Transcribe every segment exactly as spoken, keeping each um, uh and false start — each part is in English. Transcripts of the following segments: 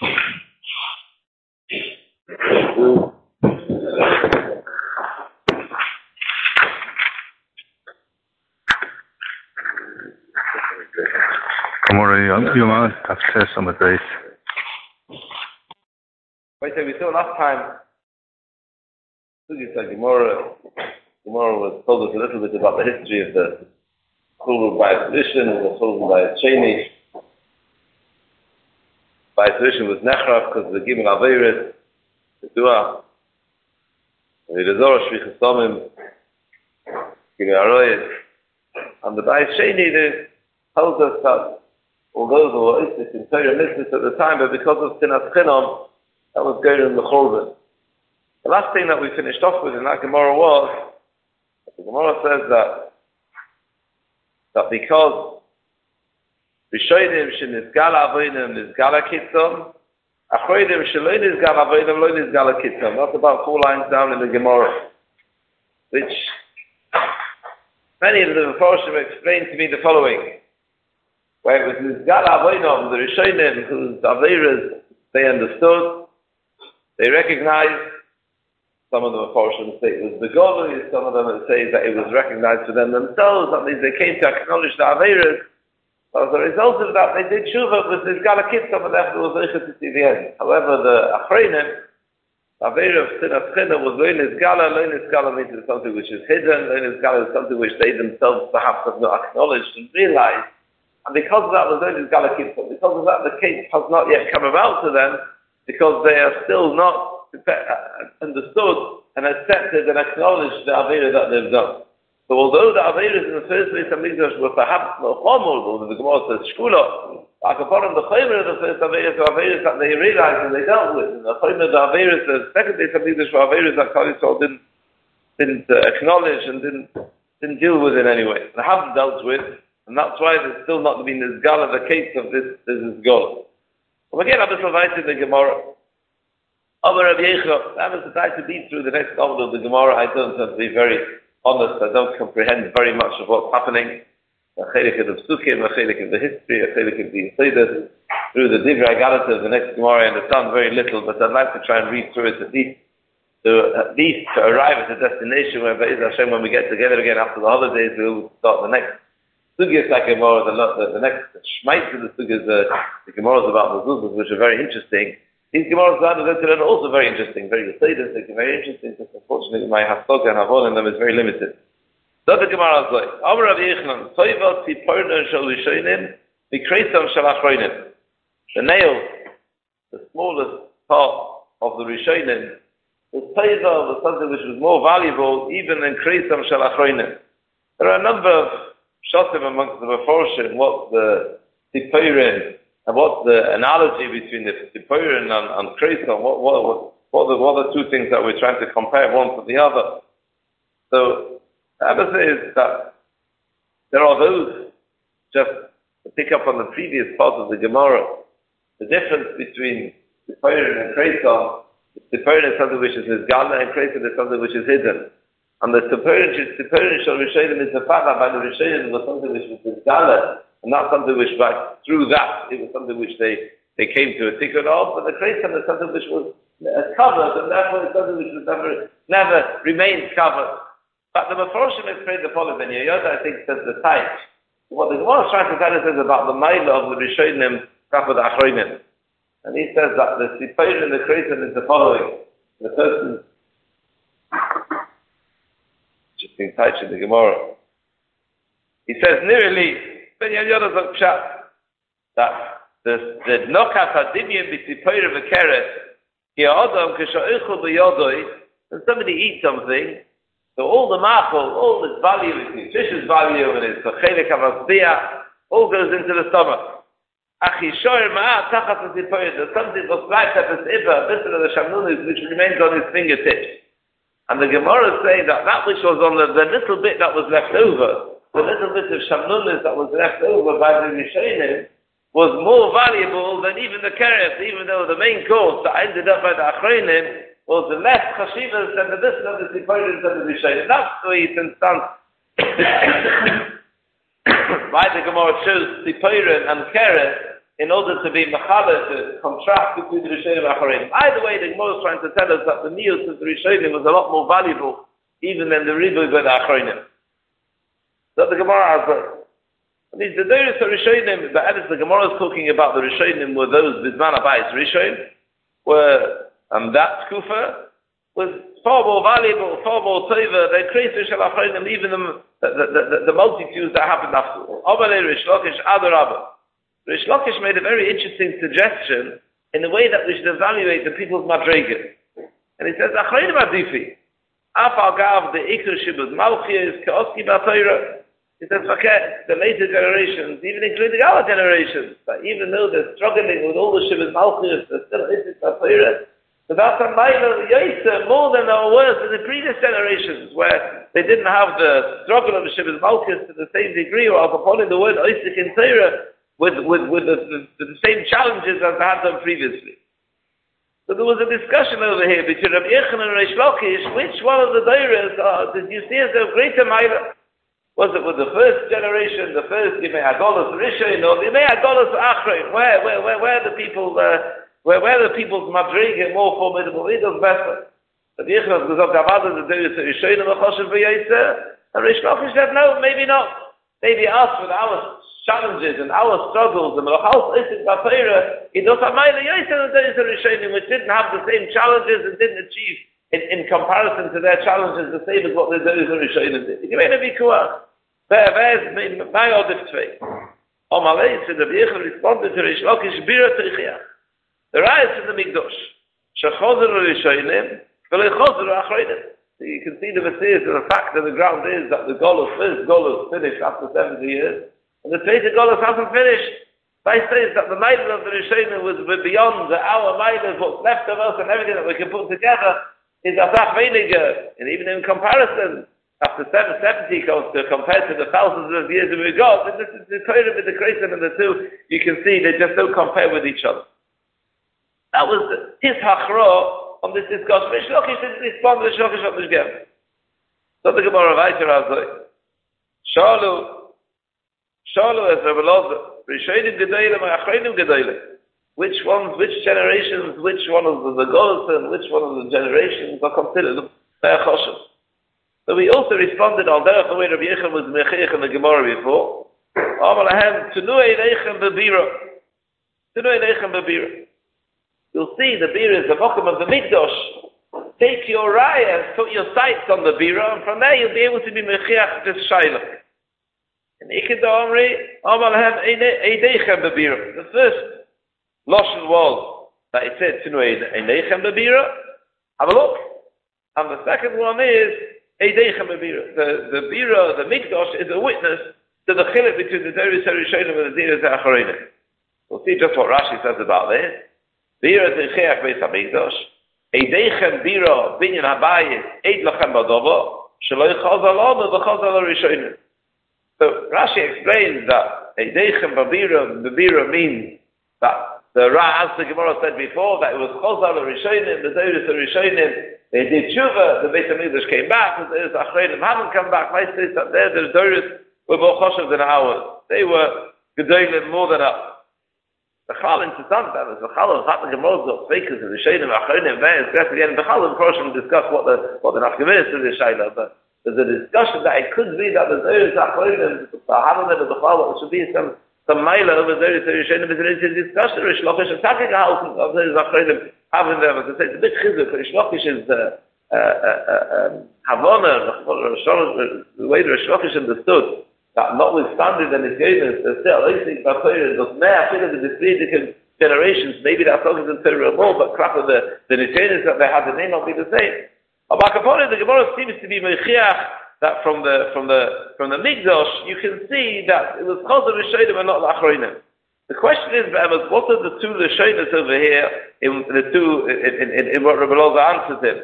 Wait, we saw last time. Gemara, Gemara was told us a little bit about the history of the Chulul by tradition and the Chulul by Sheni. By tradition was Nechraf because the Gimel Aveiris, the Dua, the Rizor Shvichas Tomim, Gimel Aroyes, and the by Sheni tells us that although there were Istis in Torah Mitzvahs at the time, but because of Sinas Chinom, that was going in the Churban. The last thing that we finished off with in that Gemara was, the Gemara says that that because Rishonim shenizgal avodim nizgal kitzom, achroidim shelo nizgal avodim lo nizgal kitzom. That's about four lines down in the Gemara, which many of the Mefarshim explained to me the following: where it was nizgal avodim, the Rishonim whose aveiras they understood, they recognized. Some of the Mefarshim say it was the Godly, some of them say that it was recognized for them themselves. That means they came to acknowledge the Aveiras. As a result of that, they did Shuvah with this Galakitza, and therefore was Eichel to see the end. However, the Achreinim, the Aveira of Sinas China was Loinis Gala. Loinis Gala means it's something which is hidden. Loinis Gala is something which they themselves perhaps have not acknowledged and realized. And because of that was Loinis Galakitza. Because of that, the case has not yet come about to them, because they are still not understood and accepted and acknowledged the Aveira that they've done. So although the Aveiras in the first place of Mikdash were perhaps more formal, the Gemara says Shkula, Akaponim the Chaymer of the first Aveiras were Aveiras that they realized and they dealt with. And the Chaymer of the Aveiras, the second place of Mikdash were Aveiras that Klal Yisrael didn't, didn't uh, acknowledge and didn't, didn't deal with in any way. They haven't dealt with, and that's why there's still not been this Gala, the case of this, this is Gala. Well, again, I'm just invited in the Gemara. Over Rabbi Yechon, I was trying to beat through the next novel of the Gemara. I don't have to be very honest. I don't comprehend very much of what's happening. A chelik of the psukim, a chelik of the history, a chelik of the Yesodot. Through the Divrei Galata of the next Gemara, I understand very little, but I'd like to try and read through it at least to at least to arrive at a destination where Be'ez Hashem, when we get together again after the holidays, we'll start the next Sugis like Gemara, the, the, the next Shmait of the Sugis, uh, the Gemaras about the Zuzas, which are very interesting. These Gemaras are also very interesting, very Yesodot, very interesting, but unfortunately my Hastoga and Havon in them is very limited. So the Gemara is like, Amar Rav Yechon, Toiva Tziporna Shel Rishonim, Mikreisam Shel Achronim. The nail, the smallest part of the Rishonim, the Toiva was something which was more valuable even than Kreisam Shel Achronim. There are a number of Shotim amongst the Mefarshim, what the Tziporin, and what's the analogy between the Tziporin and, and Kreisam? What, what, what, what, are the, what are the two things that we're trying to compare one to the other? So, the other thing is that there are those, just to pick up on the previous part of the Gemara, the difference between Tziporin and Kreisam. Tziporin is something which is Nizgala, and Kreisam is something which is hidden. And the Tziporin Shel Rishonim is the fact that by the Rishonim was something which was Nizgala, and not something which, like, through that, it was something which they, they came to a tikkun of, but the Kreisam is something which was uh, covered, and therefore it's something which was never, never remained covered. But the Mefarshim explained the following, and Yoda, I think, says the type. What the Gemara is trying to tell us is about the Maila of the Rishonim, Kapad Achronim. And he says that the Tziporin and the Kreisam is the following. The person, just in touch with the Gemara, he says, nearly, that the the nokat hadimyon b'tziporim v'keret ki ha'adam k'sha'eichel b'yodoi, when somebody eats something, so all the machol, all its value, its nutritious value, and its chelik havasbiyah, all goes into the stomach. Achishoyer ma'at tachat v'tziporim, there's something that's right at his iba, this is the shamnunis, which remains on his fingertips. And the Gemara is saying that that which was on the, the little bit that was left over, the little bit of shamnunis that was left over by the Rishonim was more valuable than even the keret, even though the main course that ended up by the Achronim was the less chashivas than the this and the Tziporim than the Rishonim. That's the way you can stand. Why the Gemara chose Tziporim and keret in order to be mechala, to contrast between the Rishonim and Acharonim. Either way, the Gemara is trying to tell us that the Niyus of the Rishonim was a lot more valuable even than the Ribu by the Acharonim. So the Gemara has that. These the Deiris of Rishonim, but as the Gemara is talking about the Rishonim were those Bizman Abayis Rishon, were, and that Kufa was far more valuable, far more tova than Kreis Rishon Acharonim, even the, the, the, the, the multitudes that happened after. Amalei Rish Lakish Adar Abba. Rish Lakish made a very interesting suggestion in the way that we should evaluate the people's madrigas. And he says, Acharonim Adifi, Af Agav, the Iker Shibuz, Malchiyas, Kaoski B'Torah. He says, forget the later generations, even including our generations, that even though they're struggling with all the Shibuz Malchiyas, they're still Iker B'Torah. So that's a minor Yaisa, more than or worse than the previous generations, where they didn't have the struggle of the Shibuz Malchiyas to the same degree, or upon the word Isaac in Torah, with, with, with the, the, the same challenges as they had done previously. So there was a discussion over here between Rabbi Yechon and Rish Lakish, which one of the Deiras uh, did you see as a greater Maila? Was it with the first generation, the first Yimei Agolos Rishon, or Yimei Agolos Achrein? Where, where, where, where the people, uh, where, where the people's Madriga more formidable? It was better. Rabbi Yechon has gesagt, Avada the Deiras of Rishon and Choshev V'Yayser, and Rish Lakish said, no, maybe not. Maybe us with our challenges and our struggles and Melachal Isaac B'Torah, it does have Maila Yosef and Deiris Rishonim, which didn't have the same challenges and didn't achieve in, in comparison to their challenges the same as what the Deiris Rishonim did. You may not be kuach. There's my Odif Tvei. Omalei said Rabbi Yechon responded to Rish Lakish Bira Teichiach. The Rayas in the Mikdosh. Shechozer Rishonim, V'lechozer Achronim. You can see the Messiah, the fact of the ground is that the Golos, first Golos finished after seventy years, and the Tweede Golos hasn't finished. By says that the Maiden of the Rishonim was beyond the our Maiden, what's left of us and everything that we can put together is Asach Veiniger. And even in comparison, after seven seventy comes to compared to the thousands of years that we got, and this is the Torah with the Kreisen and the two, you can see they just don't compare with each other. That was his Hachra on this discussion. Rish Lakish didn't respond, Rish Lakish hat nicht gern. So the Gemara weiter also. Shalu, Shalu es Rebbe Loza, Rishonim Gedolim and Achronim Gedolim. Which ones, which generations, which one of the Golos and which one of the generations are considered their Choshev? So we also responded on derech the way Rabbi Yechon was Mechech in the Gemara before. Amal Ahem, Tunu Elechem Bebira. Tunu Elechem Bebira. You'll see the Bira is the Mokum of the Mikdosh. Take your raya and put your sights on the Bira, and from there you'll be able to be Mechiach this Shailach. In Ikeda Omri, Amal Hem Eidechem Bebira. The first Lashon was that it said Tinu Eidechem Bebira. Have a look. And the second one is Eidechem Bebira. The, the Bira, the Mikdosh, is a witness to the chilek between the Deiris HaRishonim and the Deiris HaAcharonim. We'll see just what Rashi says about this. Bira Teicheach Beis HaMikdosh, Eidechem Bira Binyan Habayis, Eid Lachem Badovo, Shaloi Chazal Omer V'Chazal HaRishonim. So Rashi explains that Eidechem Bira, the Bira means that the Ra, as the Gemara said before, that it was Chazal HaRishonim, the Deiris HaRishonim, they did tshuva, the Beis HaMikdosh came back, the Deiris HaAcharonim haven't come back. My says that there, the Deiris were more choshev than ours. They were gedolim more than us. The Chal interessant that is the Chal of Chat Gemara of Fekers and the Sheinim Acharonim there is great again. The Chal of course will discuss what the what the Nafkamis is the Shaila, but there's a discussion that it could be that the Deiris Acharonim, the Hanan and the Chal, it should be some some Maila over Deiris Sheinim is an interesting discussion. Rish Lakish is talking about of Deiris Acharonim having them. As I say, it's a bit chizuk. Rish Lakish is uh, uh, uh, um, Havana, the way Rish Lakish understood. That notwithstanding the Nisyonis, there's still I think that Torah does not fit into the three different generations. Maybe that focus in Torah more, but crap of the the Nisyonis that they had, they may not be the same. But the Gemara seems to be mechiach that from the from the from the Mikdosh you can see that it was Chazal Rishonim and not Achronim. The question is, what are the two Rishonis over here in the two in in, in, in what Rebbe Loza answers him?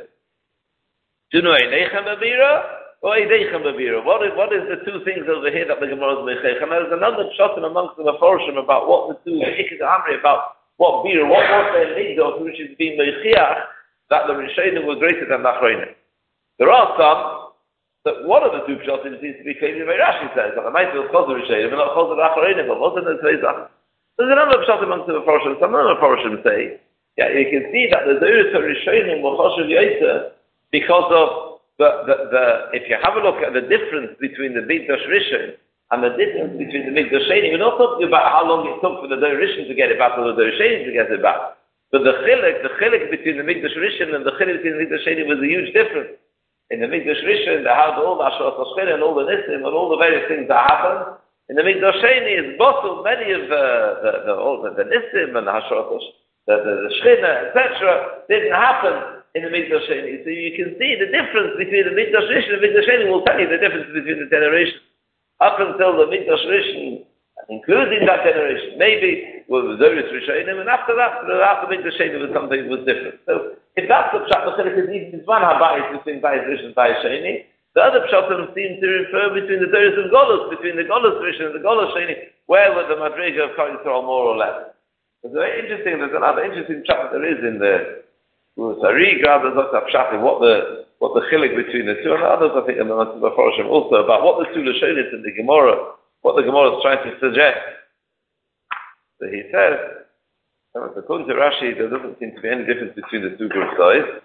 Tunu Einechem B'Bira. What is, what is the two things over here that the Gemara is mechech? And there's another shot amongst the Meforshim about what the two, the Amri, about what beer, what was their Mikdosh, which is being mechiach, that the Rishonim were greater than the Achronim. There are some, that one of the two shots seems to be claiming by Rashi says, that the might be Chazal Rishonim, and not Chazal Achronim, but wasn't it Tzvei Zach? There's another pshat amongst the Mepharshim. Some other Mepharshim say, yeah, you can see that the Deiris HaRishonim were Choshev Yoyser because of the, the, the, if you have a look at the difference between the Mikdash Rishon and the difference between the Mikdash Sheni, we're not talking about how long it took for the Deiris Rishon to get it back or the Deiris Sheni to get it back. But the chilek, the chilek between the Mikdash Rishon and the chilek between the Mikdash Sheni was a huge difference. In the Mikdash Rishon, they had all the Asherat HaShchina and all the Nisim and all the various things that happened. In the Mikdash Sheni is bottled many of the the the, all the, the Nisim and the Asherat the the, the Shchina, et cetera didn't happen in the Mikdash Sheni. So you can see the difference between the Mikdash Rishon and the Mikdash Sheni will tell you the difference between the generations. Up until the Mikdash Rishon, including that generation, maybe was the Deiris Rishonim, and after that, after the Mikdash Sheni was something that was different. So if that's the pshat, the chilek is even one habayis between Bayis Rishon and Bayis Sheni. The other pshatim seem to refer between the Deiris and Golos, between the Golos Rishon and the Golos Sheni, where were the Madriga of Kol Yisrael more or less. It's very interesting. There's another interesting pshat there is in the Sariga. There's also a pshat in what the what the chilek between the two, and others I think in the Mepharshim also about what the two Lashonis in the Gemara, what the Gemara is trying to suggest. So he says, according to Rashi, there doesn't seem to be any difference between the two group size.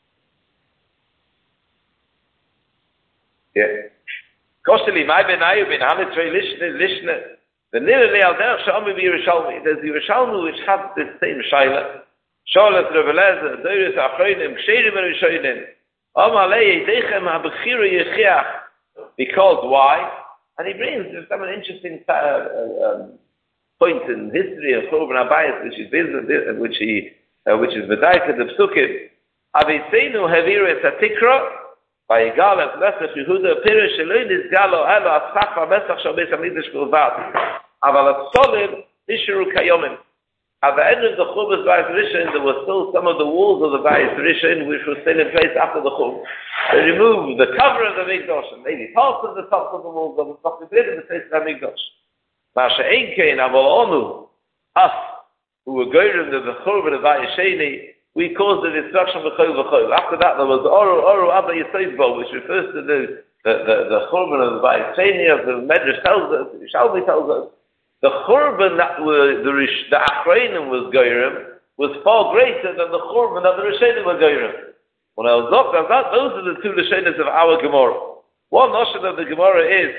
Yeah. Kosteli, my benayu ben halitrei lishne lishne. The nearly al derech shami Yerushalmi. There's Yerushalmi which has this same shaila. Shalat Rebelez, Deiris Achronim, Ksherim Rishonim. Amalei Yedechem HaBechira Yechiach. Because why? And he brings some an interesting uh, uh, um, point in history of Churban Abayis, which is business, which he, uh, which is Medaika the Psukim. Aviseinu Haviru Tatikra. By Yigal Mesach Yehuda Pirish Eloin is Galo Elo Aschafa Mesach Shal Beis Hamikdash Bilvad. Aval Atzolim Ishiru Kayomim. At the end of the Churban Bayis Rishon, there were still some of the walls of the Bayis Rishon which were still in place after the Churban. They removed the cover of the Mikdash and maybe parts of the tops of the walls that were not in the place of the Mikdash. Masha Einkein Aval Onu, us who were going to the Churban of Bayis Sheni, we caused the destruction of the Chol V'Chol. After that, there was Oru Oru Abba Yisodbo, which refers to the the the, the Churban of the Bayis Sheni, as the Medrash tells us, Shalvi tells us. The Churban that were the Rish, the Achreinim was Goyrim was far greater than the Churban that the Rishonim were Goyrim. When I was looked at that, those are the two Rishonim of our Gemara. One notion of the Gemara is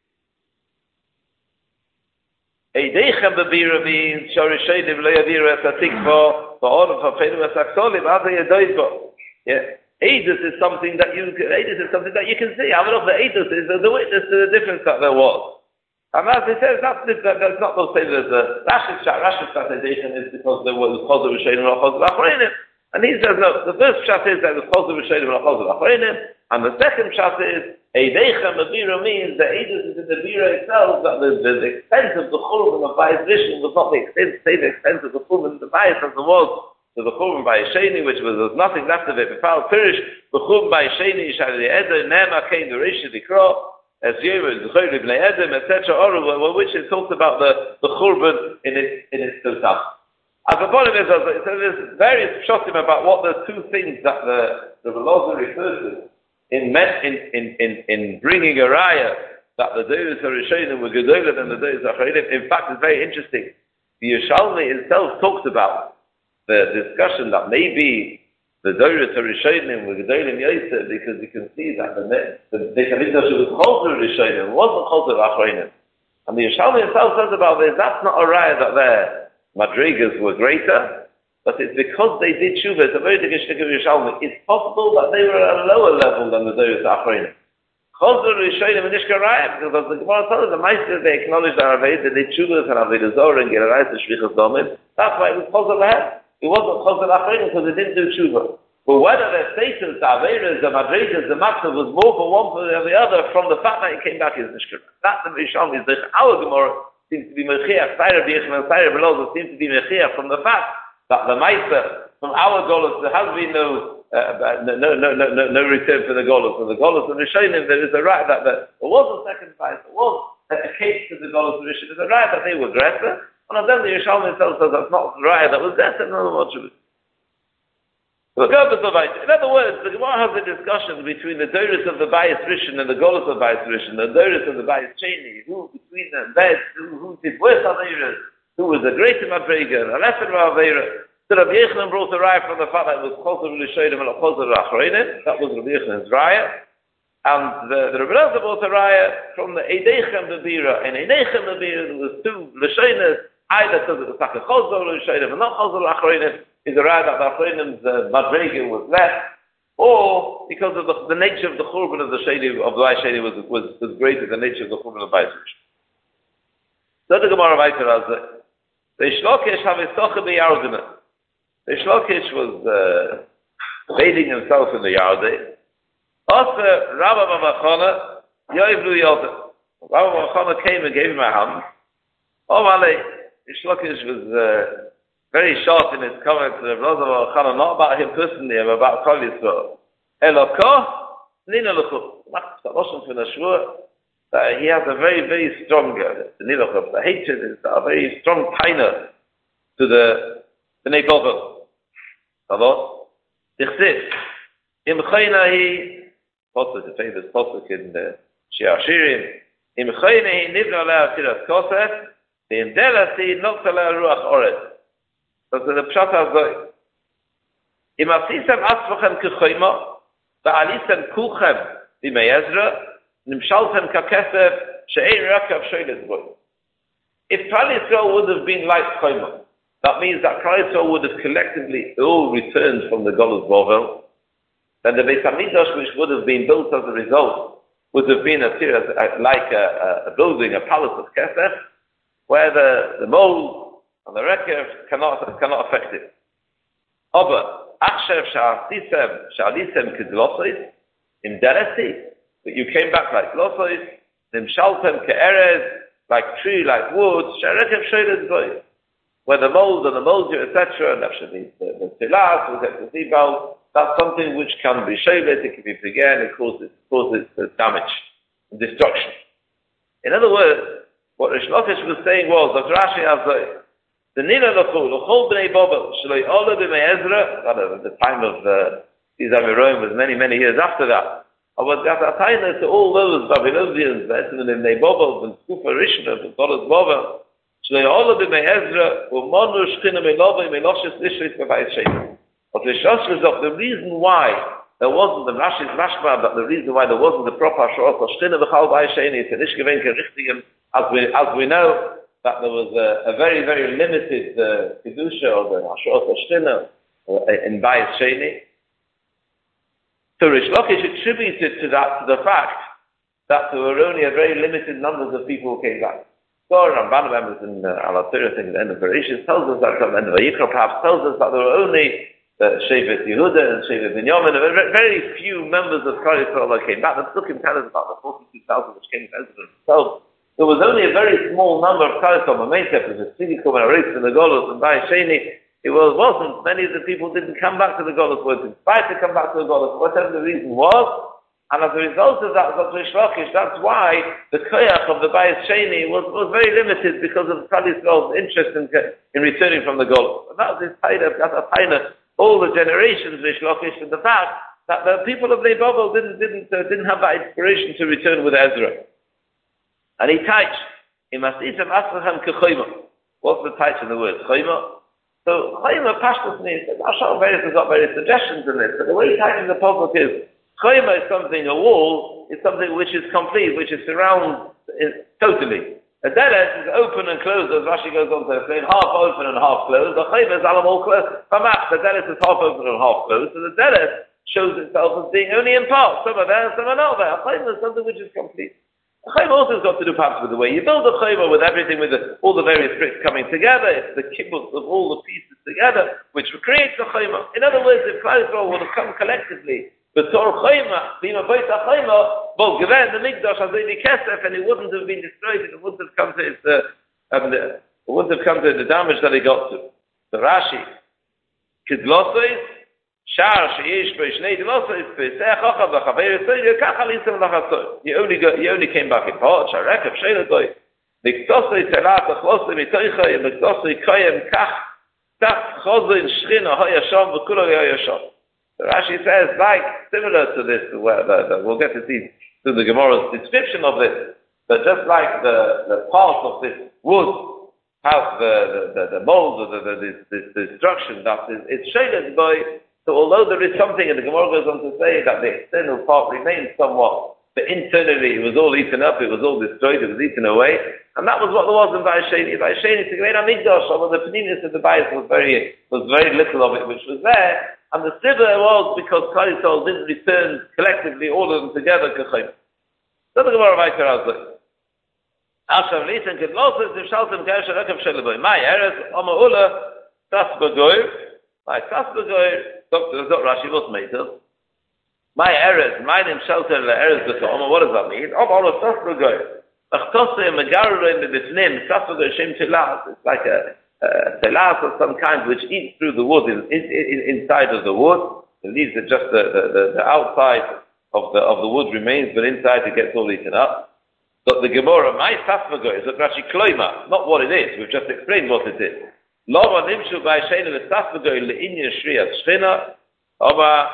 Eidechem Bebira means Sharishonim Lo Yaviru Es HaTikva Ba'orim Hafeinu Es HaKsolim Adei Yadoibo. Yeah. Eidos is something that you Eidos is something that you can see. I mean, the Eidos is the witness to the difference that there was. And as he says, that's, that's not the same as the Rashi's translation is because there was Chozer Rishonim and Chozer Achreinim. And he says, no, the first pshat is that it was Chozer Rishonim and Chozer Achreinim, and the second pshat is, Eidechem Bebira means that Eidos is in the Bira itself, that the, the, the extent of the Churban of Bayis Rishon was not the extent, say the extent of the Churban of the Bayis as there was to the Churban Bayis Sheni, which was, there was nothing left of it. Befal Pirish, the Churban Bayis Sheni, Shali Eder, Nema, Kein, the Rishi, the Kro, as Yevon, the Chayr Ibn Edom, et cetera, which it talks about the, the Churban in its, in its totality. As the bottom is, so there's various pshatim about what the two things that the, the Veloza refers to in, in, in, in, in bringing a raya that the Deiris HaRishonim were gedoler than the Deiris HaChreinim. In fact, it's very interesting. The Yerushalmi himself talks about the discussion that maybe the Deiris HaRishonim were gedolim Yosef because you can see that the the Beit Hamikdash was Chozer Rishonim, wasn't Chozer Achreinim. And the Yerushalmi himself says about this, that's not a raya that their madrigas were greater, but it's because they did tshuva. It's a very big shtick of Yerushalmi. It's possible that they were at a lower level than the Deiris Achreinim. Chozer Rishonim and Nishka Raya, because as the Gemara tells us, the Meister, they acknowledged our Aved, they did tshuvas and Avodah Zorah and Gerarayis and Shvichas Domim. That's why it was Chozer Lahem. It wasn't Chozer Achreinim because they didn't do tshuva. But whether their status, the Averas, the Madrigas, the Matzah was more for one for the other from the fact that it came back is Nishka. That's the Yerushalmi. Our Gemara seems to be Mechiach, Saira B'Yechem and Saira B'Loza seems to be Mechiach from the fact that the Meister, from our Golos, there has been no Uh, no, no, no, no, no return for the Golos. For the Golos and Rishonim, there is a right that, that there was a sacrifice, there was a, a case to the Golos and Rishonim. There's a right that they were aggressive, and then the Yerushalmi himself says that's not the right that was aggressive, no much of it. In other words, the Gemara has a discussion between the Deiris of the Bayis Rishon and the Golos of Bayis Rishon, the Deiris of the Bayis Sheni, who between them, who, who did worse on Eiras, who was a greater Madrega and a lesser Ravera. So Rabbi Yochanan brought a raya from the fact that it was Choser L'Shoidim and Choser L'Achroinim. That was Rabbi Yochanan's raya. And the, the Rebbe Elazar brought a raya from the Eidechem Bebira. In Eidechem Bebira, there was two L'Shoinim, either because it was like a Choser L'Shoidim and not Choser L'Achroinim, is a raya that the Achroinim's uh, Madrega was less, or because of the, the nature of the Churban of the Shady, of the Bayis Shady was, was, was greater than the nature of the Churban of the Bayis Shady. So the Gemara weiter as the Shlokish have a socha b'yardina. The Shlokish was uh, bathing himself in the Yarde. Also, Rabbi Mamachona, Yoivlu Yoda. Rabbi Mamachona came and gave him a hand. Oh, Male, the Shlokish was uh, very short in his comments to Rabbi Mamachona, not about him personally, but about Kol Yisrael. Elokah, Nina Luchu. Macht the Osham from the Shvur. Uh, he has a very, very strong, uh, the Nilochav, the hatred is a very strong taina to the Bnei Bovel. Hello? Dichsiv. Im Chaynahi, Posuk, the famous Posuk in the Shir Hashirim, Im Chaynahi nivna lea tiras kosef, Im delasi nokta lea ruach oret. So the Pshat HaZoi. Im asisem asvachem kechayma, Ba'alisem kuchem b'mei Ezra, Nimshaltem kakesef she'ein rakav shoylet boy. If Klal Yisrael would have been like Chayma, that means that Klal Yisrael would have collectively all returned from the Golus Bovel, then the Beis Hamikdash, which would have been built as a result, would have been a, a, like a, a building, a palace of Kesef, where the, the mold and the Rekev cannot, cannot affect it. Aber, Achshev sha'asisem sha'alisem kidlosois, im deresi, but you came back like losois, nimshaltem ke'erez, like tree, like wood, she'erekev shoylet boy, where the mold and the moldure, et cetera, and that should be the tilas, we'll get the zibal. That's something which can be shoylet, it can be began, it causes, causes damage and destruction. In other words, what Rish Lakish was saying was that Rashi has the Nina L'chol, L'chol B'nei Bobel, Shaloi Ola B'mei Ezra, at the time of these uh, Amiroim was many, many years after that. But at that time, to all those Babylonians, that in B'nei Bobel, and Skufa Rishna, and Tolas Bobel, Shaloi Ola B'mei Ezra, U'monu Shchina Me'lovei Me'loshes Lishrit B'bayis Sheim. But the Shosh of the reason why there wasn't, the Rashi's Rashba, but the reason why there wasn't the proper Shorot of Shchina B'chal B'bayis Sheim, it's an Ishgevenke Richtigim, as we, as we know, that there was a, a very, very limited uh, Kedusha, or the Hashot Shchina, uh, in Bayis Sheni. So Rish Lakish attributed to that, to the fact that there were only a very limited numbers of people who came back. So Ramban members in uh, Al-Atirah, in the end of Bereshit, tells us that, at the end of Vayikra perhaps tells us that there were only uh, Shevet Yehuda and Shevet Binyamin, very, very few members of Klal Yisrael that came back. The Psukim tell us about the forty-two thousand which came to Ezra themselves. There was only a very small number of Klal Yisrael, Mameitef, the Tzidikum and Aris and the Golos and Bayis Sheni. It was, wasn't, many of the people didn't come back to the Golos, weren't inspired to come back to the Golos, whatever the reason was. And as a result of that, Rish Lakish, that's why the koyach of the Bayis Sheni was, was very limited because of Klal Yisrael's interest in, in returning from the Golos. And that was his taina, that's a taina, all the generations, Rish Lakish, and the fact that the people of Bnei Babel didn't, didn't, uh, didn't have that inspiration to return with Ezra. And he touched, he must eat him asrachem kechayma. What's the touch in the word? Chayma? So, chayma, pashtus means, Ashar Beres has got various suggestions in this, but the way he touches the puzzle is, chayma is something, a wall, is something which is complete, which is surrounded totally. A deres is open and closed, as Rashi goes on to explain, half open and half closed. The chayma is alam all closed. Famach, the deres is half open and half closed, so the deres shows itself as being only in part. Some are there, some are not there. A chayma is something which is complete. A chayma also has got to do perhaps with the way you build a chayma, with everything, with the, all the various bricks coming together. It's the kibbutz of all the pieces together, which creates a chayma. In other words, if Klal Yisrael would have come collectively, the Torah chayma, bima boit a chayma, both given the mikdash as the kesef, and it wouldn't have been destroyed, and it wouldn't have come to its, uh, um, the, it wouldn't have come to the damage that it got to. The Rashi, kidlosois, Shar sheyish b'shnei dilosos b'sech achav v'chaver yisoy yekach alisem lachasoy. He only got, he only came back in part. Sharek of sheiladoy. Miktosoi telat achlosim mitoicha miktosoi koyem kach tach chozin shchina hayasham v'kulo hayasham. Rashi says, like similar to this, where the, the, we'll get to see through the Gemara's description of this, but just like the the part of this wood have the the, the, the mold, the, the, the, the, the destruction that is it's shaded by. So although there is something, and the Gemara goes on to say that the external part remains somewhat, but internally it was all eaten up, it was all destroyed, it was eaten away, and that was what there was in Vayisheni. Vayisheni, to go in Amigdash, although the Pneumius of the Bayis was very was very little of it which was there, and the Sibba was because Klal Yisrael didn't return collectively all of them together. So the Gemara Vaikar Azlik. Ashav Lisan Kedlosis, if Shaltem Kersha Rekav Sheliboy, my Eretz, Oma Ula, Tasbagoy, my Tasbagoy, Doctor, Doctor Rashi, what's made of? My Eretz, my name shelter the Eretz B'Toma, what does that mean? Oma Ula, Tasbagoy. Achtose, Megaroy, Mebifnim, Tasbagoy, Shem Telas, it's like a telas of some kind which eats through the wood, in, in, in, inside of the wood. The leaves are just the, the, the, the outside of the of the wood remains, but inside it gets all eaten up. But the Gemara, my Tasbagoy, is Rashi Kloima, not what it is. We've just explained what it is. Lama nimshu b'Hasheni v'Tasbagoy le'inya shriya shchina, Oma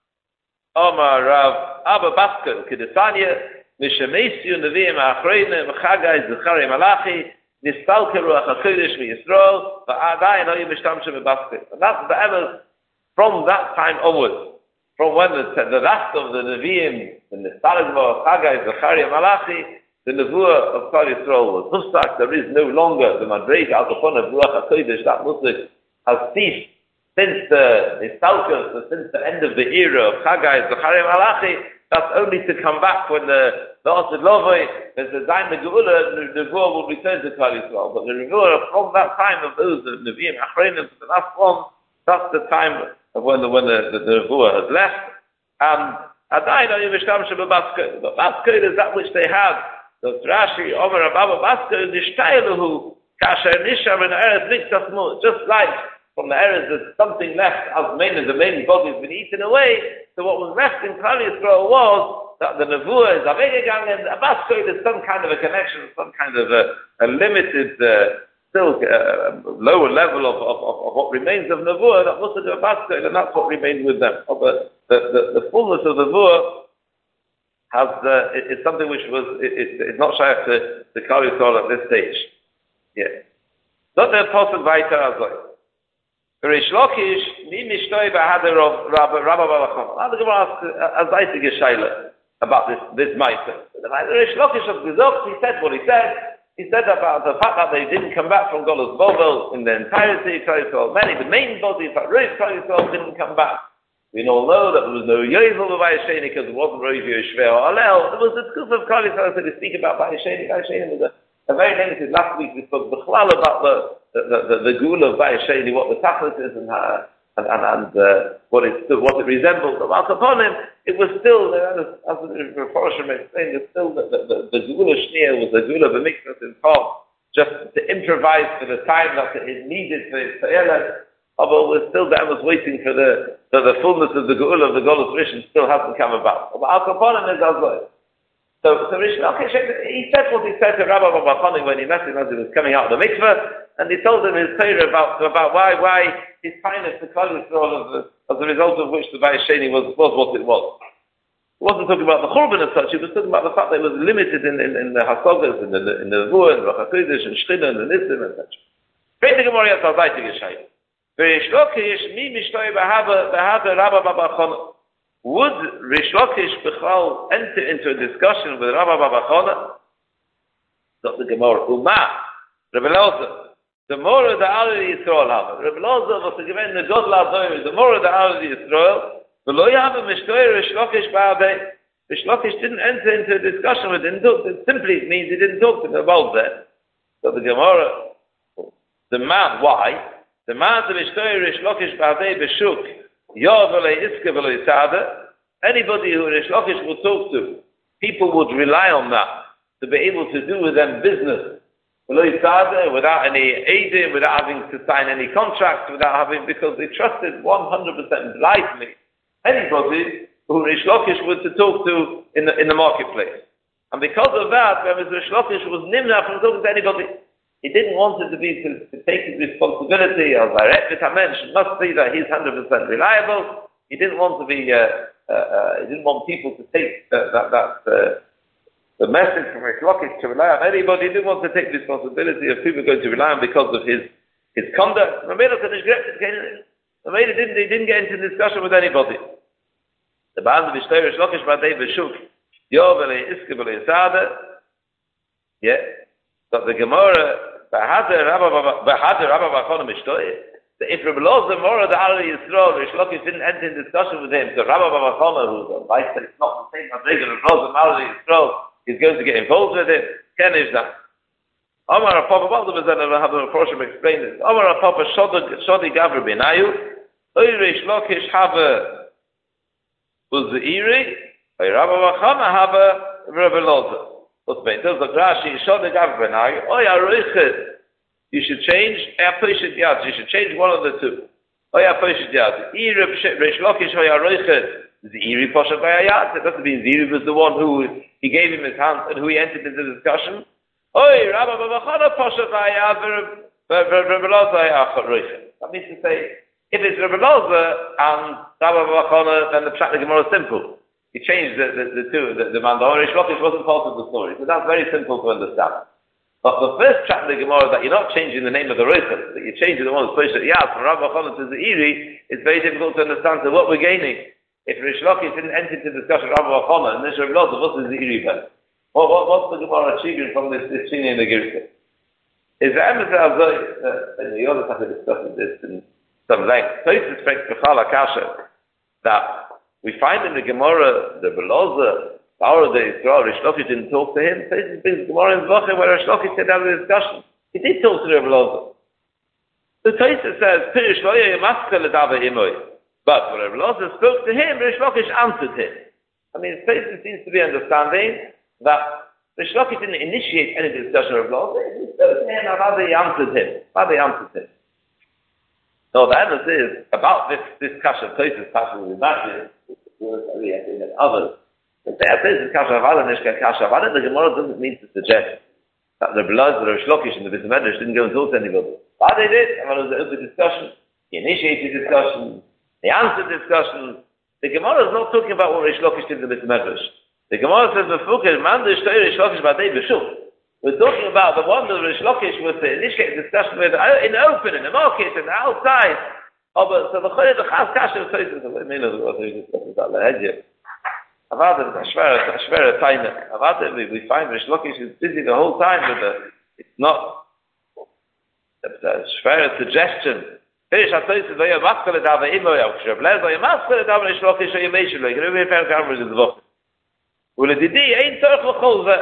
Oma Rav Abba Basker Kedesanya Mishamesiu Neviim Achreina V'Chagai Zechari Malachi Nistalkeru Achakodesh v'Yisrael V'Adayin Oyu Mishtamshem v'Basker. And that's the ever from that time onwards. From when the, the last of the Nevi'im, the Nistalkeru Achagai Zechari Malachi, the Nevuah of Klal Yisrael was Hufsak. There is no longer the Madrega Al Kapon of Ruach HaKodesh. That Musik has ceased since the Nistalkeru, since the end of the era of Chagai Zechari Malachi. That's only to come back when the the Osid Lovoi, there's a Zayin the Geula, the Nevuah will return to Klal Yisrael. But the Nevuah from that time of those, the Nevi'im Achreinim, the last one, that's the time of when the when the, the, the Nevuah has left. And Adayin Oyu Mishtamshem v'Basker. But Basker is that which they had. So Rashi, Omer Abba Basker, Nishtayluhu, Kasher Nisham and Eretz Niktas Mu. Just like from the Eretz, there's something left as main as the main body's been eaten away. So what was left in Klal Yisrael was that the Nevuah is Avegegang, and Basker is some kind of a connection, some kind of a, a limited, uh, still uh, lower level of, of, of, of what remains of Nevuah, that must have been Basker, and that's what remained with them. The, the, the, the fullness of Nevuah has uh, it, it's something which was it, it, it's not shaykh to to Klal Yisrael at this stage. Yeah. Not the apostle Vaiter Azoi. Rish Lakish mi mishtoi b'hader of Rabbi Rabbi Balachon. Now the Gemara asks a zaytige shaila about this this ma'aser. The Rish Lakish of Gezok, he said what he said. He said about the fact that they didn't come back from Golos Bovel in the entirety of Klal Yisrael. Many the main body, in fact, Rish Klal Yisrael didn't come back. We all know that there was no Yovel of Vayisheni because there wasn't Rosh Yeshua or Alel. There was the truth of Klal Yisrael, so to speak about Vayisheni. Vayisheni was a, a very limited. Last week we spoke B'chlal about the the the, the, the Gula of Vayisheni, what the Tachlis is and how, and and, and uh, what it what it resembled. But upon him, it was still uh, as, as the Reformation explained, it's still the the, the, the Gula Shneer was the Gula of the Mikvah in part, just to improvise for the time that it needed for for Elah. Although we're still there, was waiting for the for the fullness of the Geula of the Golos Rishon still hasn't come about. But Al Kaponim is as well. So, so Rishon okay, he said what he said to Rabbi Babachoni when he met him as he was coming out of the mikveh, and he told him his Torah about about why why his kindness to Klal Yisrael as, as a result of which the Vayisheni was was what it was. He wasn't talking about the Churban as such. He was talking about the fact that it was limited in in, in the Hasogas, in the in the Nevuah, and the Hakodesh, and Shchina, and the Nisim, et cetera. Great Gemara Yasazayte Geshayim. Would Rish Lakish B'chal enter into a discussion with Rabba Babachona? Not the Gemara. Uma, Rebbe Loza. The more the Aladi Yisrael have. Rebbe Loza was given the God Lazoim. The more the Aladi Yisrael. The Lo Yav Mishtoy Rish Lakish Ba'adei. Rish Lakish didn't enter into a discussion with him. It simply means he didn't talk to him about that. So the Gemara, the man, why? The man of Ishtoy Rish Lakish Ba'adei B'Shuk, Yov Olei Iske V'Olei Tzada, anybody who Rish Lakish would talk to, people would rely on that to be able to do with them business. V'Olei Tzada, without any aiding, without having to sign any contracts, without having, because they trusted one hundred percent blindly anybody who Rish Lakish was to talk to in the, in the marketplace. And because of that, Rish Lakish was nimna from talking to anybody. He didn't want it to be to, to take his responsibility as directed I mentioned, must be that he's one hundred percent reliable. He didn't want to be, uh, uh, uh, he didn't want people to take uh, that, that uh, the message from Rish Lakish to rely on anybody. He didn't want to take the responsibility of people going to rely on because of his his conduct. Mamela didn't he didn't get into discussion with anybody. The band of Rish Lakish Badei Beshuk Yovele Iskabele Sada. Yeah. But the Gemara Bahader Rabba Bahader Rabba Bachon Mishtoy. If Rabbi Loza Mora the Ali Yisrael, Rish Lakish didn't enter in discussion with him, so Rabba Bachon, who's a vice, it's not the same as regular Loza Ali Yisrael, is going to get involved with it. Ken is that. Amar Papa, what was that? I have the portion explain this. Amar Papa Shodi Gavra Binayu, Oy Rish Lakish have a Uzairi, Oy Rabba Bachon have a Rabbi Loza. What's meant? There's a Rashi Shodi Gavra Binayu, Oy Aruichet. You should change. You should change one of the two. Oya Poshet Yad. Rish Lakish Oya Roichet. The Iri Poshet Yad. It doesn't mean Iri was the one who he gave him his hand and who he entered into the discussion. Oy Rabba Bavachana Poshet Yad. Rabbi Loza Yad Roichet. That means to say, if it's Rabbi Loza and Rabba Bavachana, then the Pshat Gemara is simple. He changed the, the, the two. The, the man. Rish Lakish wasn't part of the story, so that's very simple to understand. But the first chapter of the Gemara that you're not changing the name of the Roichet, that you're changing the one that's pushed at Yad from Rabbi Chana to the Iri, is very difficult to understand. So what we're gaining, if Rish Lakish didn't enter into discussion with Rabbi Chana and this Rabbi Loza, what is the Iri then? What, what, what's the Gemara achieving from this, this Shini and the Girsa? Is the Emes Azoi, and the others have discussed this in some length, Tosis speaks B'chal Akasha, that we find in the Gemara, the Rabbi Loza, Our day, Rish Lakish didn't talk to him. This brings Gemara in Zvache where Rish Lakish said have a discussion. He did talk to Rabbi Loza. The Tosha says, Pirish Loya Yamaska Ledava Imoy. But when Rabbi Loza spoke to him, Rish Lakish answered him. I mean, Tosha seems to be understanding that Rish Lakish didn't initiate any discussion with Rabbi Loza. He spoke to him, and how they answered him. How they answered him. So the evidence is about this this Kasha Tosha's passage with Matthew, and others. The Gemara doesn't mean to suggest that the blood of Rish Lakish and the Beis Medrash didn't go and talk to anybody. But they did, and when it was an open discussion, he initiated discussion, he answered discussion. The Gemara is not talking about what Rish Lakish did to the Beis Medrash. The Gemara says, We're talking about the one that Rish Lakish was to initiate discussion with in the open, in the market, in the outside. Oh, but so the Chayy, the Chaz Kasha, the I mean, what are you discussing about the head yet? Avada, Ashvera Taina. Avada, we find Rish Lakish is busy the whole time with the, it's not, it's a Ashvera suggestion. Finish Atoyis, Vaya Maskele Dava Imoya, Shabblez, Vaya Maskele Dava Rish Lakish, Vaya Meshul, like, Rubi Fer Kamruz in the Vok. Ule Didi, Ein Tzorch L'Cholze,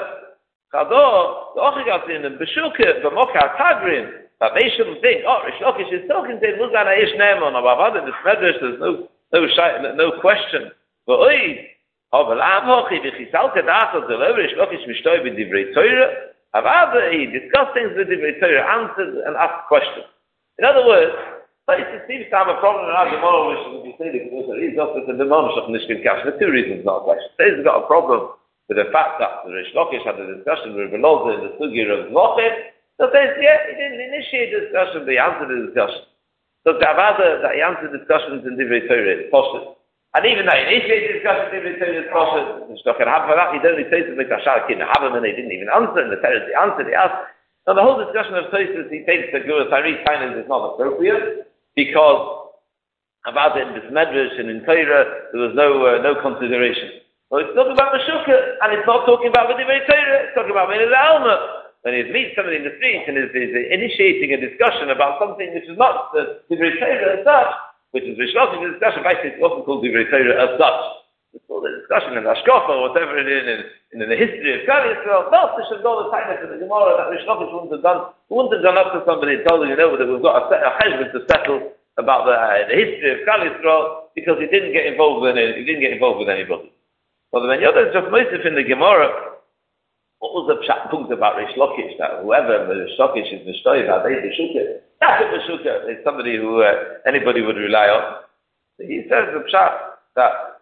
Chado, the Ochigatin, and Beshuke, the Mokha Tagrin, that they shouldn't think, oh, Rish Lakish is talking to him, Muzana Ish Nemon, Avada, this Medrash, there's no, no, no question. But, oi, Aber am hoch ich gesagt gedacht, dass der Rish Lakish mishtoy with divrei Torah. Avada, he discussed things with divrei Torah, answered and asked questions. In other words, it seems to have a problem in our Gemara, which if you say the Gemara is also the Demonish of Nishkin Kash. There are two reasons not question. Says he's got a problem with the fact that the Rish Lakish had a discussion with Rabbi Loza in the Sugir of Zvoche. So says, yeah, he didn't initiate the discussion, but he answered the discussion. So the Avada, that he answered discussions in divrei Torah, is possible. And even though he initiated discussion with the Torah prophet, the Shloch and for that, he only says to Mikashar Kin Havim, and they didn't even answer, and the Torah they answered, they asked. Now the whole discussion of Tosfos, he takes the Guru Tari Tainas is not appropriate, because about it in this Medrash and in Torah, there was no uh, no consideration. So it's talking about Meshukah, and it's not talking about the Divrei Torah, it's talking about Menez Alma. When he meets somebody in the street and is, is initiating a discussion about something which is not the Divrei Torah as such, which is Rish Lakish's discussion, basically it wasn't called Divrei Torah as such. It's called a discussion in Ashkofa or whatever it is, in, in the history of Klal Yisrael. No, this should go the time of the Gemara that Rish Lakish wouldn't have done, wouldn't have gone up to somebody and told them, you know, that we've got a, a cheshbon to settle about the, uh, the history of Klal Yisrael, because he didn't get involved with any, he didn't get involved with anybody. Well, the Yoda is just most in the Gemara. What was the pshat punkt about Rish Lakish? That whoever Rish Lakish is Mishtoy, that they B'shukah. That's a B'shukah. It's somebody who uh, anybody would rely on. So he says the pshat that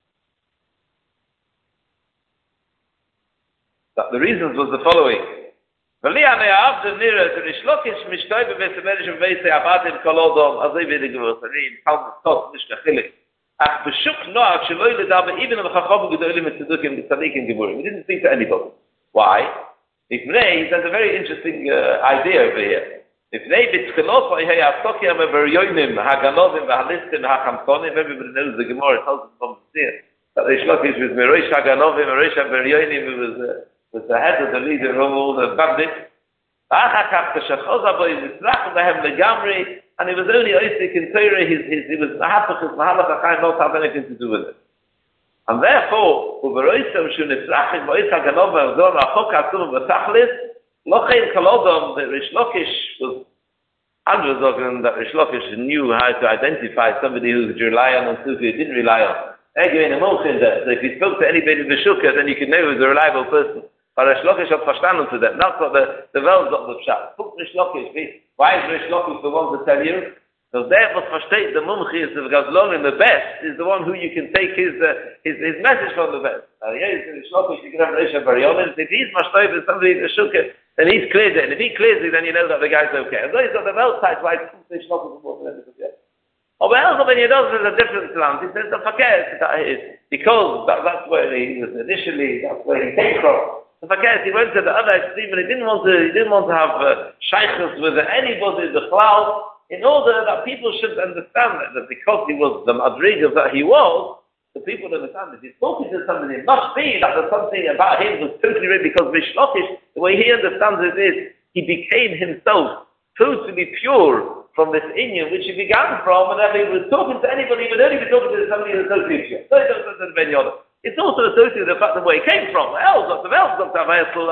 that the reasons was the following. V'li'anei after nira to Rish Lakish Mishtoy b'Beis Hamikdash v'Beis Abadim Kolodom Azay v'Digvos Arim Talmud Tos Mishkachilik Ach b'shuk noach sheloi ledaber even the chacham gedolim and tzedukim the tzadikim geburim. He didn't speak to anybody. Why? Ifnei, he has a very interesting uh, idea over here. Ifnei b'tzchilot v'hei ha'tokim v'veryonim ha'ganovim v'halistim ha'chamtonim. Everybody knows the Gemara tells us from the that Reish Lakish was Merosh ha'ganovim, Merosh ha'veryonim. He was uh, was the head of the leader of all the bandits. V'achakach t'shachos aboy mitzrach lehem legamri. And he was only Oisik in Torah, his, his, he was Mahapach, his Mahalach HaChaim not have anything to do with it. And therefore, Uberoisam Shu Nitzrachim Ba'is HaGanova Zor HaChok HaTzum V'Tachlis, Lochein Kalodom, that Reish Lakish was underdogging that Reish Lakish knew how to identify somebody who could rely on and who didn't rely on. Again, a Molchin there, so if you spoke to anybody in the Shukah, then you could know he was a reliable person. But Reish Lakish had verstanden to that. That's what the, the Welt got the pshat. Spoke to Reish Lakish, why is Reish Lakish the one to tell you? Because there was versteht the mumchi is of Gazlon, the best is the one who you can take his uh, his, his message from the best. Uh, yeah, Reish Lakish, you can have Reish Baryonim. If he's mashtoiv with somebody in the shukah, then he's cleared it. And if he clears it, then you know that the guy's okay. And though he's got the Welt side, why is Reish Lakish more than anything else? Oh, but also when he does there's a different land, he says the fakir, because that, that's where he was initially, that's where he came from. The fakir, he went to the other extreme, and he didn't want to, he didn't want to have uh, shaykhs with anybody, the cloud, in order that people should understand that, that because he was the madriga that he was, the people understand that he's talking to somebody. It must be that there's something about him was totally real, because Reish Lakish, the way he understands it is, he became himself totally pure from this Inyan which he began from, and if he was talking to anybody, he would only be talking to somebody who was totally pure. So he doesn't know any other. It's also associated with the fact of where he came from. Else, the else Doctor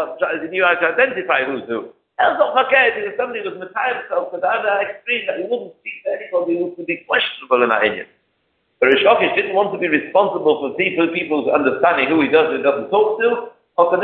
he knew how to identify who's who. Else, not forget, if somebody was Matthias himself to the other extreme, that he wouldn't speak to anybody who would be questionable in that Inyan. But Reish Lakish didn't want to be responsible for people, people's understanding who he does and doesn't talk to. Even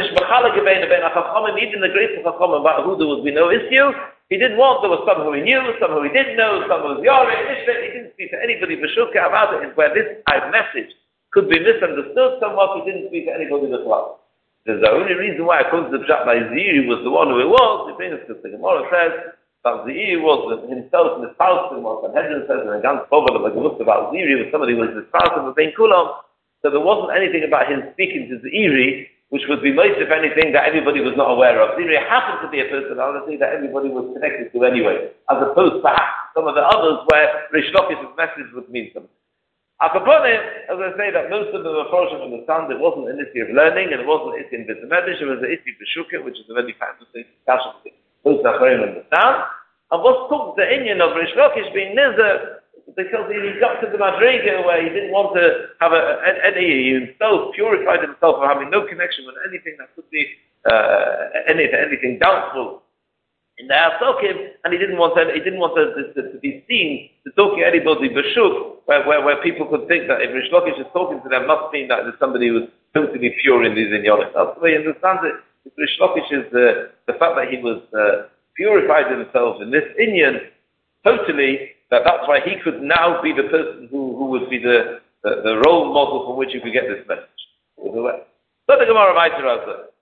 the great Chachamim about who there would be no issue, he didn't want, there was some who he knew, some who he didn't know, some who was Yari, he didn't speak to anybody B'Shukah about it, where this type of message could be misunderstood somewhat, he didn't speak to anybody as well. There's the only reason why, according to the Pshat, by Ziri was the one who he was, the thing is because the Gemara says that Ziri was himself in the spouse, and what Sanhedrin says, and Gans Povel, like the about Ziri was somebody who was the spouse of the Ben Kulam, so there wasn't anything about him speaking to Ziri which would be most, if anything, that everybody was not aware of. Ziri happened to be a personality that everybody was connected to anyway, as opposed perhaps some of the others where Reish Lakish's message would mean something. Akaponim, as I say, that most of the Mephoshim understand it wasn't an issue of learning, and it wasn't an issue in B'Zemedish, it was an issue of B'Shukah, which is a very fantastic discussion most Acharim understand. And what took the Inyan of Reish Lakish being Nizar, because he got to the Madriga where he didn't want to have a, any, he himself purified himself from having no connection with anything that could be uh, any, anything doubtful in the Asokim, and he didn't want to, he didn't want to, to, to be seen to talk to anybody b'shuk, where, where, where people could think that if Reish Lakish is talking to them, must mean that there's somebody who's totally pure in these inyonim. That's the way he understands it. Reish Lakish is the, the fact that he was uh, purified himself in this inyan totally, that that's why he could now be the person who, who would be the, the, the role model from which you could get this message. So the Gemara Vayter has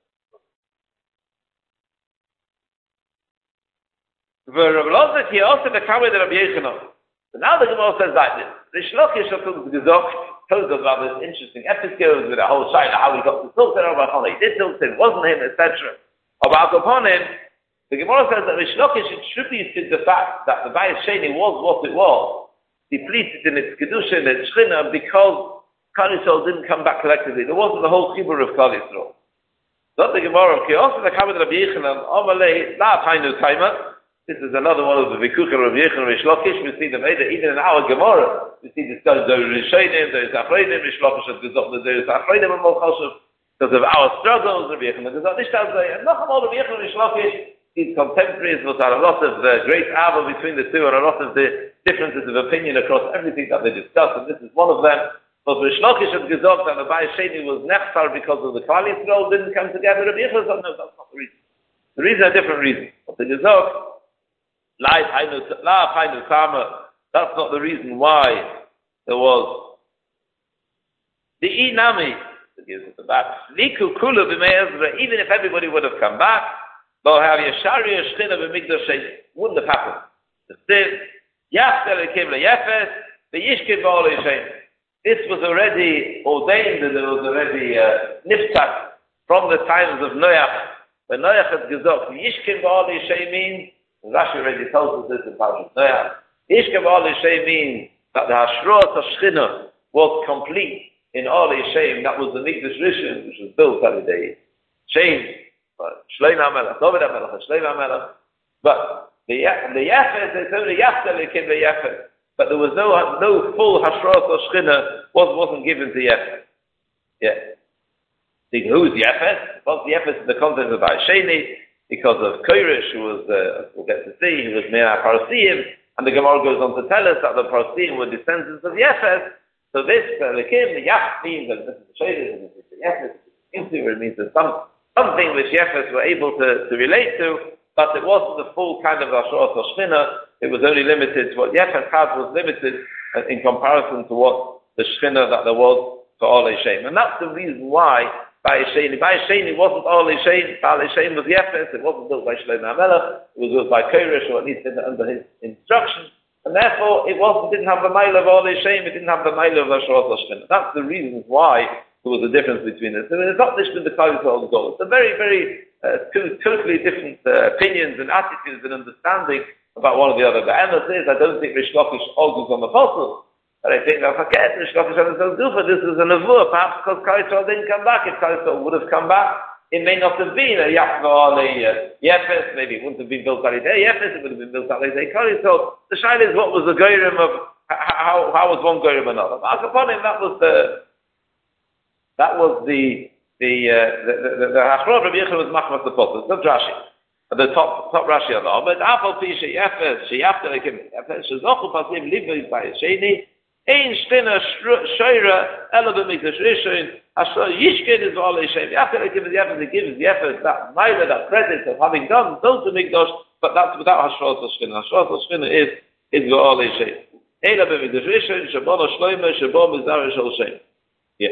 so now the Gemara says like this. Reish Lakish told us about this interesting episode with the whole Shaila, how he got to talk to him, how he did talk to him, wasn't him, et cetera. About upon him, the Gemara says that Reish Lakish attributed the fact that the Bayis Sheni was what it was, depleted in its Kedusha and its Shechina, because Klal Yisrael didn't come back collectively. There wasn't the whole Chibur of Klal Yisrael. So the Gemara, this is another one of the Vikucha of Rabbi Yechon and Reish Lakish. We see them either, even in our Gemara, we see this guy, there is Rishonim, there is Achreidim, Reish Lakish has gesagt, there is Achreidim and Molchashav, because of our struggles, Rabbi Yechon has gesagt, and noch einmal Rabbi Yechon and Reish Lakish, these contemporaries, was a lot of uh, great ava between the two, and a lot of the differences of opinion across everything that they discussed, and this is one of them. But Reish Lakish had gesagt that the Bayis Sheni was nechsar because of the Klal Yisrael didn't come together. Rabbi Yechon said, no, that's not the reason. The reason is a different reason. But the gesagt, that's not the reason why there was the Inami, even if everybody would have come back, wouldn't have happened. this was already ordained and it was already uh, niftak from the times of Noach. When Noach had gesagt, Yishkin Ba'ali Shei means, Rashi already tells us this in Parashat Noach, Yishkin Ba'ali Shei means that the Hashroat HaShchina was complete in Oli Shem. That was the Mikdash Rishon, which was built by the day. Shem, Shlomo HaMelech, David HaMelech, Shlomo HaMelech. But the the Yefes, it's only Yafta Lekim the Yefes. But there was no no full Hashroat HaShchina was, wasn't given to Yefes. Yeah. See, who's Yefes? Well, the Yefes in the context of Sheni, because of Koresh, who was, uh, we'll get to see, who was Me'ah Parasiyim, and the Gemara goes on to tell us that the Parasiyim were descendants of Yefes. So this, uh, the Kim, the Yaf means that this is the Shadis, and this is the Yefes, it means that some, something which Yefes were able to, to relate to, but it wasn't the full kind of Hashroat HaShchina. It was only limited to what Yefes had was limited uh, in comparison to what the Shchina that there was for Olei Shem. And that's the reason why Ba'ai Sheni. Ba'ai Sheni wasn't Olei Shem. Ba'ai Shem was Yefes. It wasn't built by Shlomo HaMelech. It was built by Koresh, or at least under his instruction. And therefore, it wasn't, didn't have the mile of Olei Shem. It didn't have the mile of Hashroat HaShchina. That's the reason why there was a difference between it. So it's not this with the Klal Yisrael goal. It's a very, very uh, two totally different uh, opinions and attitudes and understanding about one or the other. But Emma says, I don't think Rish Lakish argues on the Apostle. But I think, I forget, Rish Lakish and himself do for this is a nevuah, perhaps because Klal Yisrael didn't come back. If Klal Yisrael would have come back, it may not have been a Yachva Ali Yefes, maybe it wouldn't have been built by Lidei Yefes, it would have been built by Lidei Klal Yisrael. So the shaila is what was the Goyim of, how, how was one Goyim another? But upon him, that was the, that was the, the, uh, the, the, the Hashroat Rabbi Yechon was Machmas the Potter, the Rashi, the top, top Rashi of the Omer, but Afal Pisha Yefes, Sheyafta Lekim Yefes, Shezochu Pasim Livnois by Sheni, Ein Shtina Shoira, Ela B'Mikdash Rishon, Ashra Yishkin is Olei Shem. After they give the Yefes, it gives the Yefes that mile, that credit of having done, built the Mikdash, but that's without Hashroat HaShchina. Hashroat HaShchina is, is the Olei Shem. Ela B'Mikdash Rishon, Shabbat Shlomo, Shabbat Mizar Shel Shem. Yeah.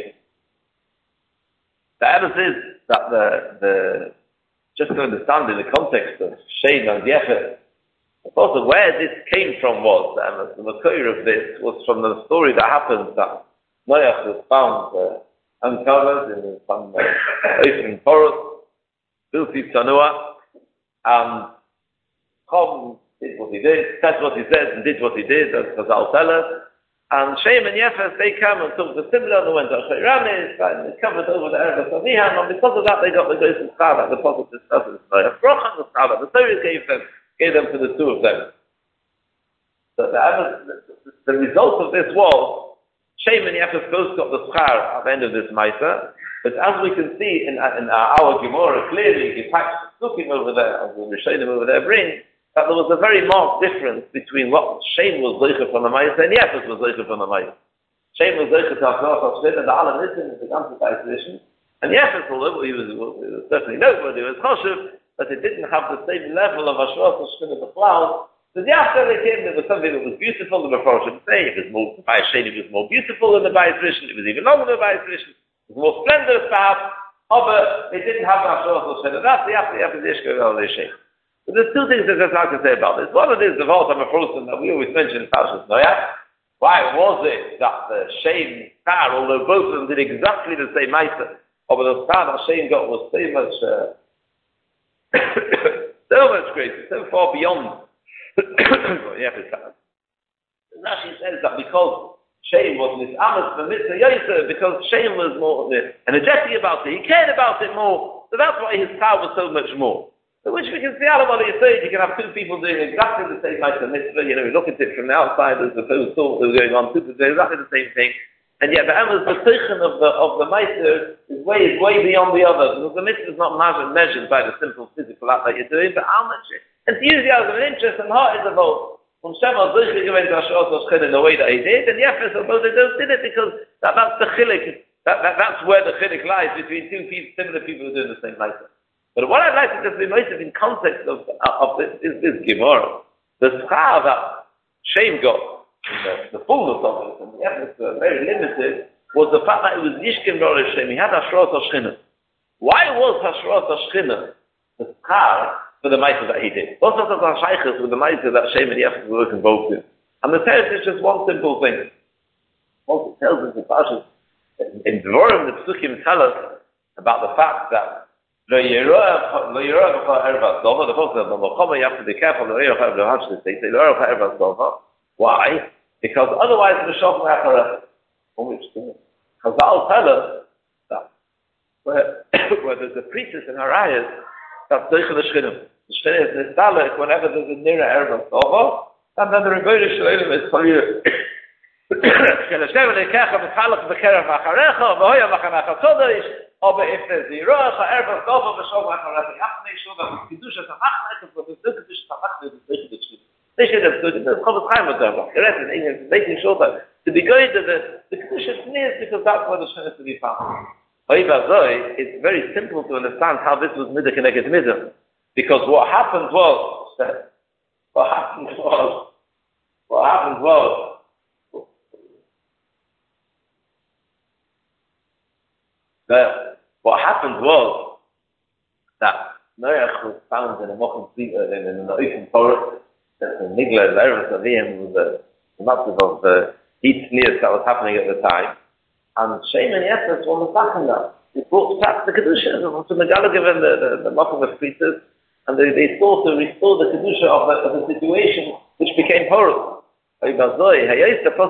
The evidence is that the, the, just to understand in the context of Shem and Yefes, of course, where this came from was, and the makor of this was from the story that happened that Noach was found uh, uncovered in some uh, open forest, built his Tanua, and Chom did what he did, said what he said, and did what he did, as Chazal tell us. And Shem and Yefes, they came and took the similar, they went to Shayramis, and they covered over the Erev Samihan, and because of that, they got the Ghost of Chava, the Prophet discusses Noach. Brochan was Chava, the Torah gave them. Gave them to the two of them. So the, the, the result of this was Shem and Yefes both got the schar at the end of this Maisa, but as we can see in, in our Gemara clearly, looking over there, as the Rishonim over there bring, that there was a very marked difference between what Shem was zeicher from the Maisa and Yefes was zeicher from the Maisa. Shem was zeicher to Hashroat HaShchina, the Alam Nissen, the Gamsatay tradition, and Yefes, although he was, he was certainly nobody, he was Choshev, but it didn't have the same level of Hashroat HaShchina the cloud. So the after they came, there was something that was beautiful. The Mephoshim say it was more, the Bais Sheni was more beautiful than the Bais Rishon. It was even longer than the Bais Rishon. It was more splendorous perhaps, but it didn't have the Hashroat HaShchina. That's the after the after the Yishka of the Shem. So there's two things that I'd like to say about this. One of it is the Volt HaMephoshim that we always mention in Parashas Noach. Why was it that the Shem Tar, although both of them did exactly the same Maisa, but the Tar that Shem got was so much uh, so much greater, so far beyond. Rashi says that because Shem was misamas for mitzvah Yosef, because Shem was more energetic about it, he cared about it more, so that's why his power was so much more. So which we can see out of what he said, you can have two people doing exactly the same mitzvah, you know, we look at it from the outside as opposed to what was going on, two people doing exactly the same thing. And yet the Emma's position of the of the mitzvah is way is way beyond the others. Because the mitzvah is not measured, measured by the simple physical act that you're doing, but how much enthusiasm and interest and heart is involved. From Shema Zaychik went to Hashroat HaShchina in the way that he did, and Yefes, although they don't did it because that, that's the chilik, that, that, that's where the chilik lies between two people, similar people who are doing the same mitzvah. But what I'd like to just be most in context of of this is this Gemara. The schar that Shem got. The, the fullness of it, and the efforts were very limited, was the fact that it was Yishkin B'Orei Shem. He had Hashroat HaShchina. Why was Hashroat HaShchina the schar for the Maisa that he did? What sort of Hashaychus with the Maisa that Shem and Yefes were involved in? And the Torah is just one simple thing. What it tells us the Pashas, in Dvorim, the Psukim tell us about the fact that Lo Yeroah B'Chol Erev HaSova, the folks of the Mochama, you have to be careful, Lo Yeroah B'Chol Erev HaSova, they say Lo Yeroah B'Chol Erev HaSova. Why? Because otherwise the Shofar Acharech, on which thing? Chazal tell us that where, where there's a priestess in Harayas, that's Doichel Shchinim. The Shchinim is Nistalik whenever there's a Nira Erev HaSova, and then the Rebbeinu Shalom is Chalil. Or if there's the Yeroach Erev HaSova, the Shofar Acharech, you have to make sure that the Kedusha Tamachnet, but the Kedusha Tamachnet is Doichel Shchinim. They should have stood in the Chavis Chaim with them. The rest is making sure that to be going to the the Kedusha is because that's where the Shechina is to be found. However, it's very simple to understand how this was Midah Keneged Midah. Because what happened was what happened was what happened was that what happened was that Noach was found in a Mochim in an open forest. The Nigla, the Erev Savim, was the massive of the heat sneers that was happening at the time. And Shem and Yefes were on that. They brought back the Kedusha, to Megala given the, the, the Mochim of Priestess, and they, they sought to restore the Kedusha of the, of the situation which became horrible. Because when there's a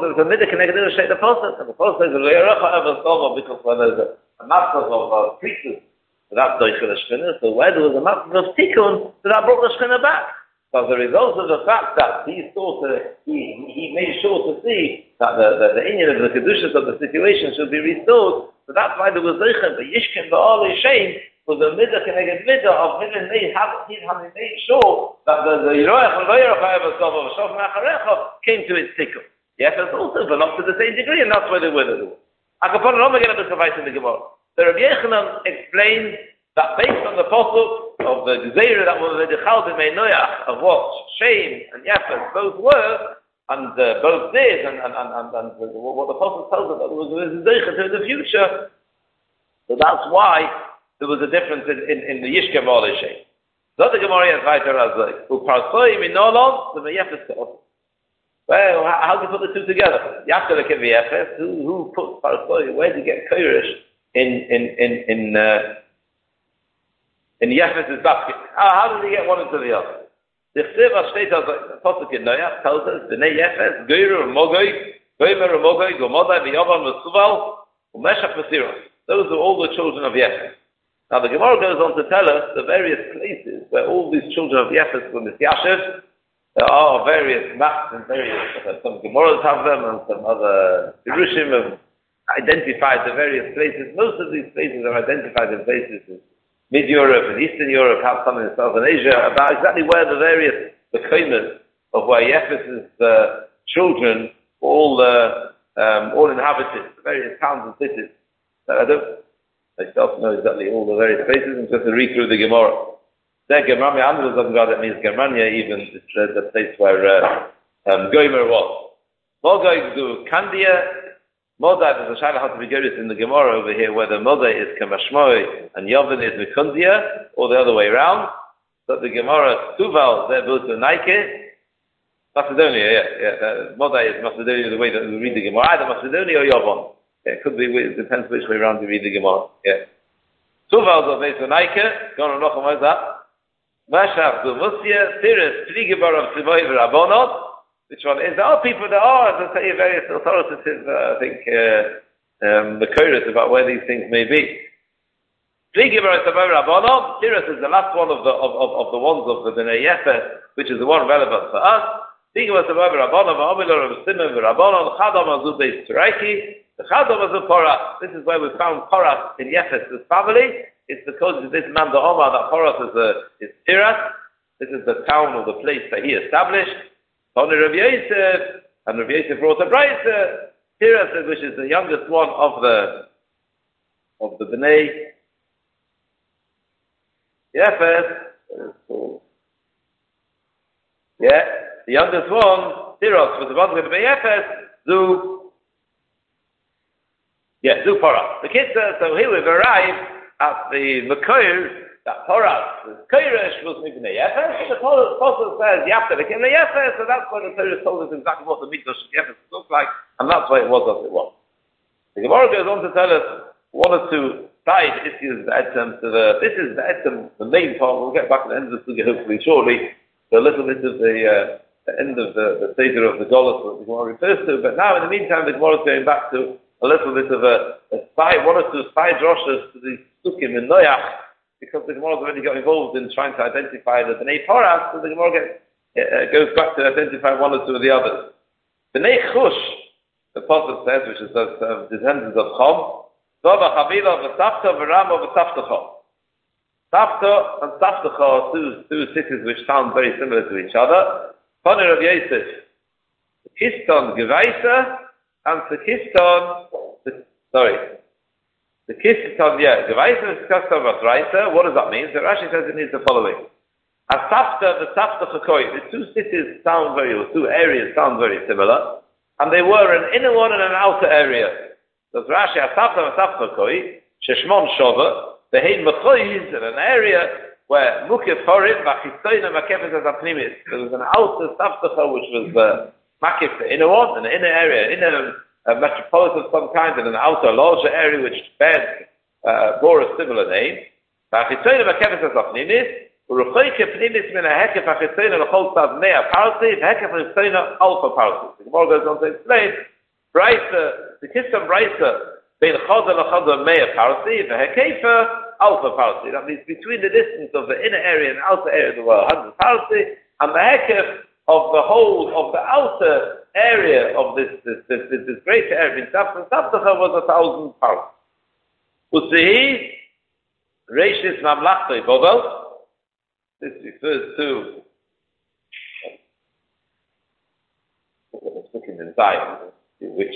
massive of uh, priestess, that's Doichel Shchinim, so where there was a massive of Tikkun, so that brought the Shchinim back. So as a result of the fact that he saw to, he, he made sure to see that the, the, the Indian of the Kedushas of the situation should be restored, so that's why there was Zeichem, the Yishkin, the Olei Shem, was the Midah Keneged Midah of him and made, having made sure that the Yeroach and Lo Yeroach Erev HaSova of Shofar Acharecha came to its tikkun. Yes, also, but not to the same degree, and that's why they were the I can put it on again at the Kavais in the Gemara. The Rabbi Yechanan explains that based on the posuk of the Gezeira that was the Chal B'mei Noach, of what Shem and Yefes both were, and uh, both did, and, and, and, and, and what the posuk tells us that there was a Zeicha in the future. So that's why there was a difference in, in, in the Yishkem Olei Shem. So the Gemara is weiter as like, Uparsoi minolon, the Yefes Ke'osim. Well, how, how do you put the two together? Yaakov and Yefes, who, who put Parsoi, where did you get Koirish in, in, in, in, uh, in Yefes' basket? How, how did he get one into the other? The Chsiv state of the Pasuk in Noach tells us, B'nei Yefes, Geiru Mogoi, Goimer Mogoi, Gomodai, V'Yovan, V'Suval, Umeshach V'Siros. Those are all the children of Yefes. Now the Gemara goes on to tell us the various places where all these children of Yefes were Misyashev. There are various maps and various, some Gemaras have them and some other Yerushim have identified the various places. Most of these places are identified in places in Mid-Europe and Eastern Europe, have some in Southern Asia, about exactly where the various, the Kaimas of where Yefes' uh, children all uh, um, all inhabited, the various towns and cities. So I don't myself know exactly all the various places, and just to read through the Gemara. There, Germania, Andres doesn't go, that means Germania even, it's uh, the place where uh, um, Goimer was. Mogoi do Kandia, Modai, there's a Shaila how to be good in the Gemara over here, whether Modai is Kamashmoi and Yovin is Mikundia, or the other way around. But the Gemara, Tuval, they're both to Nike. Macedonia, yeah, yeah. Uh, Modai is Macedonia, the way that we read the Gemara, either Macedonia or Yovon. Yeah, it could be, it depends which way around you read the Gemara. Yeah. Tuval is based on Nike, go on and knock that. Mashach du Musya, Tiris, Pligebar of Sivoy Rabonot. Which one is? There are people that are, as I say, various authoritative, uh, I think, uh, um, Makoris about where these things may be. Pligebar of Sivoy Rabonot. Tiris is the last one of the of, of, of the ones of the Bnei Yefes, which is the one relevant for us. Pligebar of Sivoy Rabonot, V'omilor of Simon Rabonot, Chadam Azu Beis Turaiki. The Chadam Azu Korah. This is where we found Korah in Yefes' family. It's because of this man, the Omar, that Horas is, a, is Tiras. This is the town or the place that he established. Only Rav Yosef, and Rav Yosef brought a Braisa. Tiras, which is the youngest one of the of the Bnei Yefes. Yeah, the youngest one, Tiras, was the one of the Bnei Yefes, Zu. Yeah, Zu Porah. The kids, uh, so here we've arrived at the Mekoir, that Torah, the Koirish was Mibnei Yefes, the Apostle says, Yafta became the Yefes, so that's why the Torah told us exactly what the Mikdash of Yefes looked like, and that's why it was as it was. The Gemara goes on to tell us one or two side issues that um, to the, this is the, um, the main part. We'll get back to the end of the sugya hopefully shortly. So a little bit of the, uh, the end of the, the Seder of the Golos that the Gemara refers to. But now in the meantime the Gemara is going back to a little bit of a, a side, one or two side droshes to the Sukkim in Noach, because the Gemara has already got involved in trying to identify the Bnei Poras, so the Gemara gets, uh, goes back to identify one or two of the others. Bnei Chush, the Prophet says, which is the uh, descendants of Chom, Dova Chavila v'Tafta v'Rama v'Taftacha. Tafta and Taftacha are two, two cities which sound very similar to each other. Ponir of Yosef, Kiston Gevaisa and Kiston, sorry, the Kiston, yeah, Gevaisa is Kiston Vasraisa. What does that mean? So Rashi says it means the following. As Tafta, the Taftacha Koi, the two cities sound very, or two areas sound very similar, and they were an inner one and an outer area. So Rashi, Asafta Asafta Koi, Sheshmon Shova, the Hein Mechoiz, in an area where Mukif Horid, Vachistoina Makefes as Apnimis. There was an outer Saftacha which was uh, Makif, the inner one, an inner area, inner uh, metropolis of some kind, and an outer larger area which bears, uh, bore a similar name. Vachistoina Makefes as Apnimis, Uruchoike Pnimis min a Hekef Vachistoina L'chol Tav Mea Parsi, Hekef Vachistoina Alpha Parsi. The Gemara goes on to explain, Braisa, the Kistam Braisa, Bein Chada L'Chada Mea Parsi, V'Hekefa Alpha Parsi. That means between the distance of the inner area and outer area of the world, one hundred Parsi, and the Hekef of the whole, of the outer area of this, this, this, this, this greater area, in Tafta, Taftacha was a thousand Parsi. Usihi, Reishis Mamlachtoi Bovel, this refers to, let's look inside, which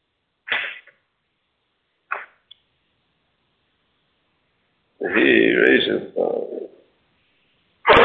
he raises uh,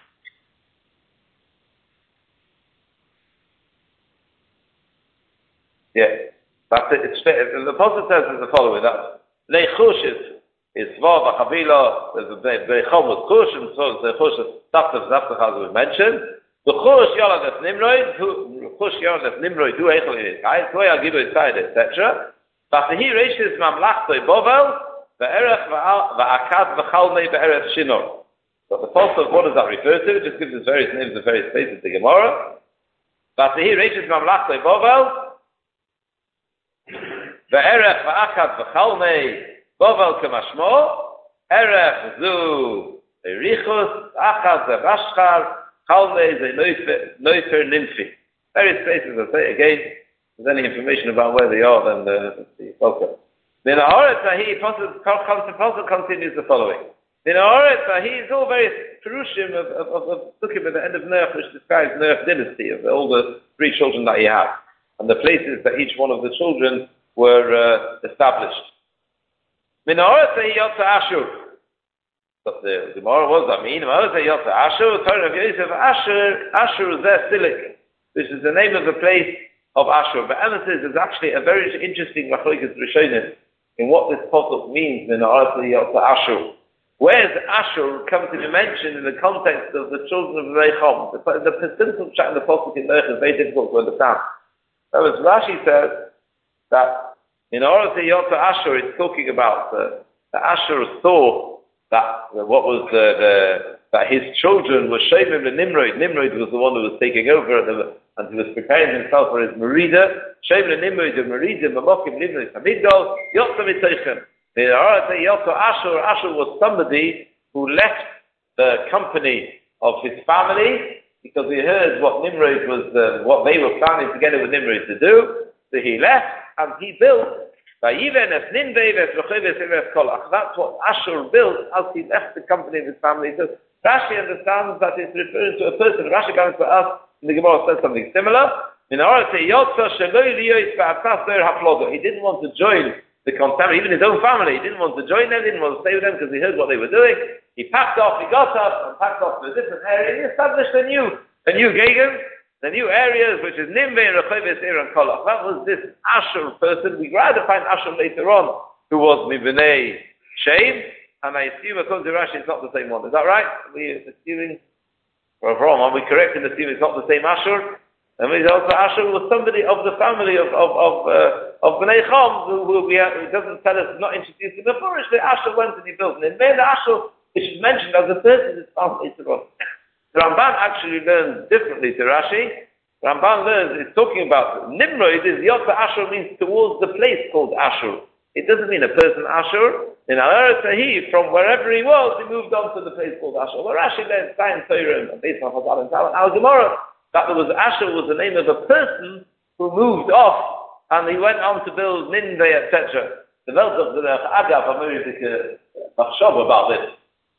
yeah, that's it. It's the Apostle says is the following, that Leichush is is Vav Chavila, there's a Beichom with Chush, and so the Chush is Tafta Tafta as we mentioned. The Chush Yoladet Nimrod, who Chush Yoladet Nimrod, who Eichel in his guys, who I give it side, et cetera. But he raises Mamlachtoi Bovel, Ve'erech va'akad v'chalmei ve'erech shinor. So the first of what does that refer to? It just gives us various names of various places in the Gemara. V'asehi reishes mamlachtoi bovel. Ve'erech va'akad v'chalmei bovel k'mashmo. Erech zu erichus, achad ze'vashchar, chalmei ze'noifer nimfi. Various places, I'll say again. If there's any information about where they are, then the, the focus. The Naharet he continues the following. The Naharet he is all various perushim of of of, of Sukkim at the end of Noach, which describes Noach dynasty of all the three children that he had, and the places that each one of the children were uh, established. The Naharet he yotza Ashur. But the Gemara was I mean, Naharet he yotza Ashur. Torah of Yosef Ashur Ashur Zeh Silik, which is the name of the place of Ashur. But emphasis is actually a very interesting machlokes rishonim in what this pasuk means in Ashur. Where does Ashur come to be mentioned in the context of the children of Reicham? The, the simple chat in the pasuk in Noach is very difficult to understand. That was Rashi says that in order to Yotza Ashur, it's talking about the, the Ashur saw that what was the, the that his children were Shemim and Nimrod. Nimrod was the one who was taking over at the, and he was preparing himself for his Merida. Shemim and Nimrod of Merida, Mamokim, Nimrod, Hamidol, Yotza Mitzoichem. The Yotza Ashur, Ashur was somebody who left the company of his family because he heard what Nimrod was, uh, what they were planning together with Nimrod to do. So he left and he built. That's what Ashur built as he left the company of his family. So Rashi understands that it's referring to a person. Rashi comes to us in the Gemara says something similar. In order to Yotza he didn't want to join the contaminant, even his own family. He didn't want to join them, didn't want to stay with them because he heard what they were doing. He packed off, he got up and packed off to a different area. He established a new, a new Gegen, the new areas, which is Nimbe and Recheves, Ir and Kolach. That was this Ashur person. We'd rather find Ashur later on, who was Mibnei Shem, and I assume according to Rashi, it's not the same one. Is that right? Are we assuming, or wrong? Are we correct in assuming it's not the same Ashur? And we also Asher was somebody of the family of of of uh, of Bnei Chom who, who we have, it doesn't tell us not introduced in the forest. The Asher went and he built, and in there the Asher which is mentioned as a person is found. The Ramban actually learns differently to Rashi. Ramban learns it's talking about Nimrod is Yotza Asher means towards the place called Asher. It doesn't mean a person Asher. In Al Tahi, from wherever he was, he moved on to the place called Asher. Well, Rashi learns Zayin Torah and based on Chazal and Tal and Al Gemara. That there was Asher was the name of a person who moved off and he went on to build Ninveh, et cetera. The Welt of the Agav, I'm very about this.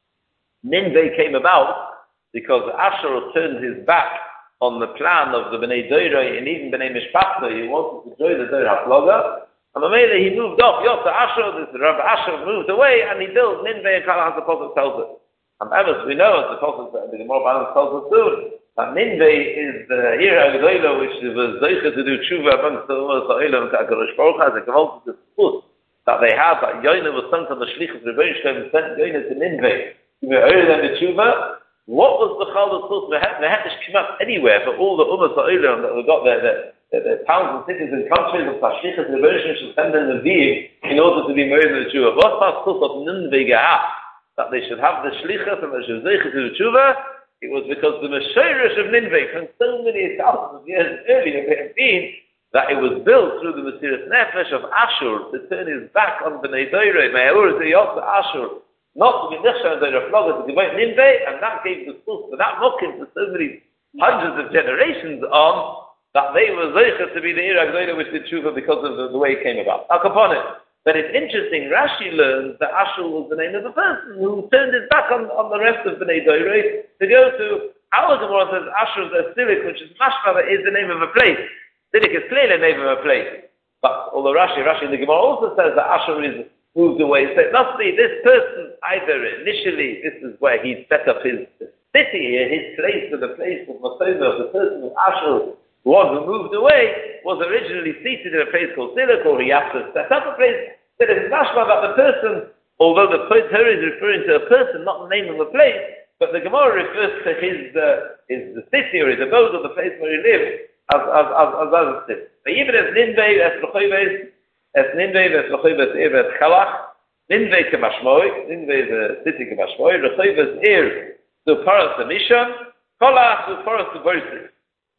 Ninveh came about because Asher turned his back on the plan of the Bnei Doiroi and even Bnei Mishpachta. He wanted to join the Doir HaPloga. And Mamela, he moved off. Yotza Asher, this Rabbi Asher moved away and he built Ninveh and Kala, as the Prophet tells us. And ever we know, as the Prophet, the Gemara Balance tells us soon, that Ninveh is the Ira Agdoila, which was Zeicha to do tshuva amongst the Ummah Sa'ila and Ta'akadosh Baruch has a Gewalt to discuss that they had, that Yoina was sent on the Shlichus Rebbeinu Shem and sent Yoina to Ninveh. We were earlier than the tshuva. What was the Chal of Tzus? They hadn't come up anywhere for all the Ummah Sa'ila that we got there, the, the, the towns and cities and countries of Shlichus Rebbeinu Shem should send them the Vim in order to be married in the tshuva. What was Tzus of Ninveh Gehaf? That they should have the Shlichus and they should Zeicha to the tshuva. It was because the Meshayrish of Ninveh, from so many thousands of years earlier, it had been that it was built through the Mesiras Nefesh of Ashur to turn his back on Bnei Doiroi, Me'or Zeyotza Ashur, not to be Nechshan Doiroi Floga, to give away Ninveh, and that gave the source for that mocking for so many hundreds of generations on that they were Zeicha to be the Iraq Doiroi which did Tshuva because of the, the way it came about. Now, upon it. But it's interesting, Rashi learns that Ashur was the name of the person who turned his back on, on the rest of Bnei Doiroi to go to, our Gemara says Ashur is Silik, which is Mashma, is the name of a place. Silik is clearly the name of a place. But although Rashi, Rashi in the Gemara also says that Ashur is moved away. So it must be this person, either initially, this is where he set up his city, his place, or the place of Masoma, the person of Ashur, the one who moved away, was originally seated in a place called Silik, or he has to set up a place. So it is mashma that the person, although the Torah is referring to a person, not the name of a place, but the Gemara refers to his uh, his the city or his abode or the place where he lived as as as as as a city. But even as Ninveh, as Lochoives, as Ninveh, as Lochoives, as Chalach, Ninveh kemashmoi, Ninveh is a city kemashmoi, Lochoives ir to Paras Mishan, Chalach to Paras to Boris.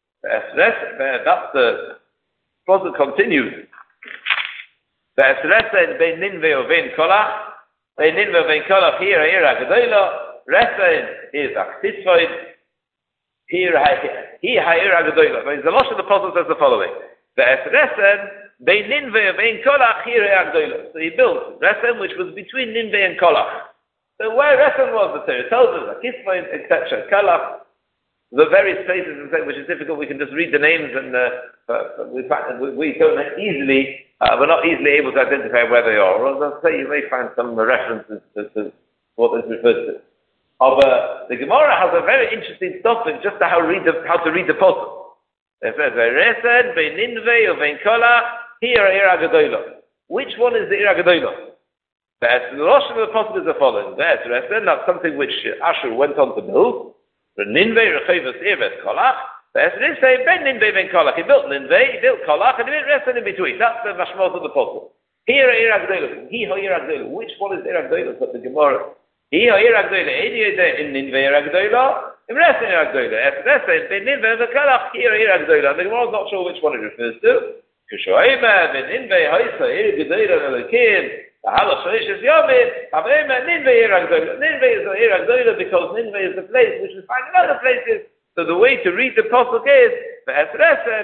That's the process continues. The Esresen bein Ninveh or bein Kolach, bein Ninveh bein Kolach here Ira Gedola, Resen is Achtitzvoid, here he Ira Gedola. But the Moshe of the Apostle says the following: the Esresen bein Ninveh bein Kolach here Ira Gedola. So he built Resen, which was between Ninveh and Kolach. So where Resen was, the Torah tells us Achtitzvoid, et cetera. Kolach. The various places, which is difficult, we can just read the names, and uh, we, we don't easily, uh, we're not easily able to identify where they are. Or as I say, you may find some references to, to what is referred to. Of, uh, the Gemara has a very interesting stuff in just how, read the, how to read the Pasuk. It says, "Ve'resed be'ninveh uve'inkola here Ira Gedola." Which one is the Ira Gedola? The Rosh of the Pasuk is the following: "Ve'resed," that's something which Ashur went on to build. The Ninveh Rechayvus Irvet Kolach. The Esrei say Ben Ninveh Ben Kolach. He built Ninveh, he built Kolach, and he built Resen in between. That's the mashmos of the Pasuk. Here Iraq Doilus. He ho Iraq Doilus. Which one is Iraq Doilus? But the Gemara. He ho Iraq Doilus. Any in Ninveh Iraq Doilus. In Resen Iraq Doilus. Esrei say Ben Ninveh Ben Kolach. Here Iraq Doilus. The Gemara is not sure which one it refers to. Kushoima Ben Ninveh Haisa Iraq Doilus Nelakin. Ninveh is the Iraq Doila because Ninveh is the place which we find in other places. So the way to read the pasuk is it's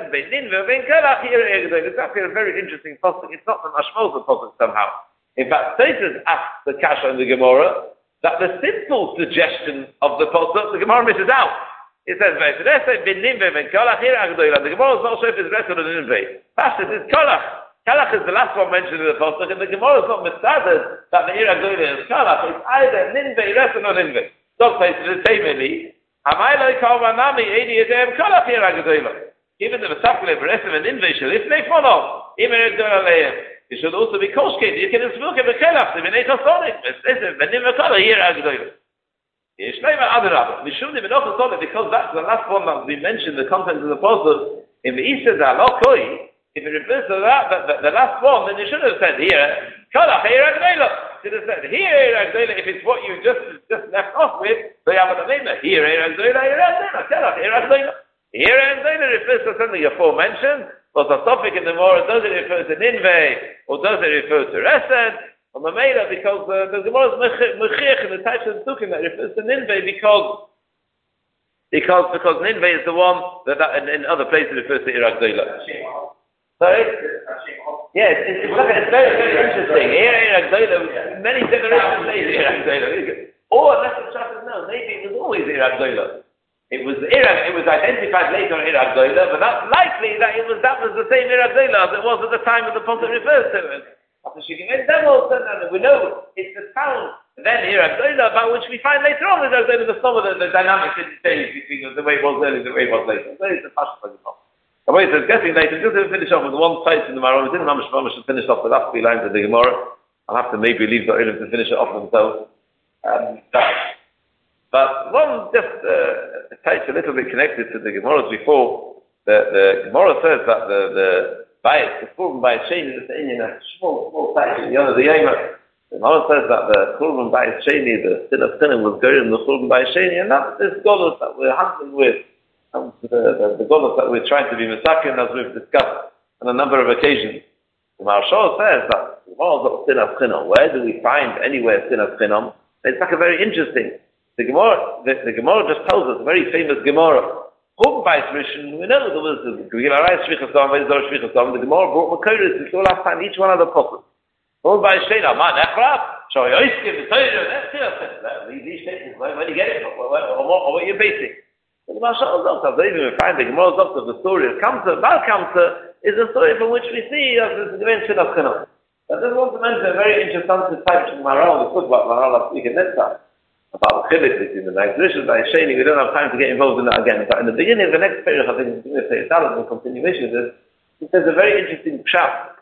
actually a very interesting pasuk. It's not the mashmos of pasuk somehow. In fact, Tosfos asks the Kasha in the Gemara that the simple suggestion of the pasuk, the Gemara misses out. It says the Gemara is not sure if it's Resen or Ninveh. Pashtus is Kolach. Kalach is the last one mentioned in the Pasuk, and the Gemara is not mistaken that the Ira Gedola is Kalach. It's either Ninveh, Resen, or Ninveh. Dog says to the Taimeli, Amayloi Kalvanami, Edi Edem, Kalach Ira Gedola. Even the Vesapule, Resen, and Ninveh, Shalifnei Fono, Imer Edon Aleim. It should also be Koshkin. You can inspire the Kalach, the Vinei Chosonik, Listen, the Ninveh Kalach, Ira Gedola. Yeshleima Adarab. Mishum the Benoch Chosonik, because that's the last one that we mentioned, the content of the Pasuk. In the East says Alokoi, if it refers to that, the, the, the last one, then you should have said here, Kalach Eragdela. Should have said here Eragdela, if it's what you just just left off with, so you have a name here Eragdela, Eragdela, Kalach Eragdela. Here Eragdela refers to something aforementioned, but the topic in the more, does it refer to Ninveh, or does it refer to Resed? On the Mela, because uh, the Gemara is Mechich in the types of Tukim that refers to Ninveh, because because because Ninveh is the one that, that in, in other places refers to Eragdela. Sorry? Yes, it's, it's, it's very, very interesting. Eragdela, many generations later, Eragdela. Or unless the Shach says no, maybe it was always Eragdela. It was Iraq, it was identified later on Eragdela, but that's likely that it was that was the same Eragdela as it was at the time of the Pasuk refers to it. After shooting it, devils, and we know it's the town then Eragdela about which we find later on Eragdela, the some of the, the dynamics in the change between the way it was earlier and the way it was later. So it's the Pasuk for the Pasuk. The way it's getting later, just to finish off with one place in the Marah, we didn't manage to finish off the last three lines of the Gemara. I'll have to maybe leave the Olim to finish it off themselves. Um, But one just uh, touch a little bit connected to the Gemara before. The, the Gemara says that the the bias, the Churban bias Sheni, is in a small small section. You know, the Yoma. The Gemara says that the Churban bias Sheni, the sin of sinning, was going in the Churban bias Sheni, and that's this Golos that we're handling with, and the the, the Golos that we're trying to be misakin, as we've discussed on a number of occasions. The Maharshal says that the Gemara is sin of Chinam. Where do we find anywhere sin of Chinam? It's like a very interesting. The Gemara, the, the Gemara just tells us a very famous Gemara. Churban Bayis Rishon, we know there was the Gemara Shvichas Dam, Shvichas Dam. The Gemara brought Makoros. We saw last time each one of the apostles. Churban Bayis Sheni, Man Echrab, Shoy Oiskim, the Torah. These statements, where do you get it from? Or what you're basing? The Mashal Doctor, they even find the Gemara Doctor, the story of Kamsa, Bar Kamsa, is a story from which we see as the dimension of Chinam. I just want to mention a very interesting type of Maharal. We spoke about Maharal last week in Netzach. About the chilek between the Magdrishas by Sheni, we don't have time to get involved in that again. But in the beginning of the next page, I think it's going to say Talmud in continuation of this, it says a very interesting pshat.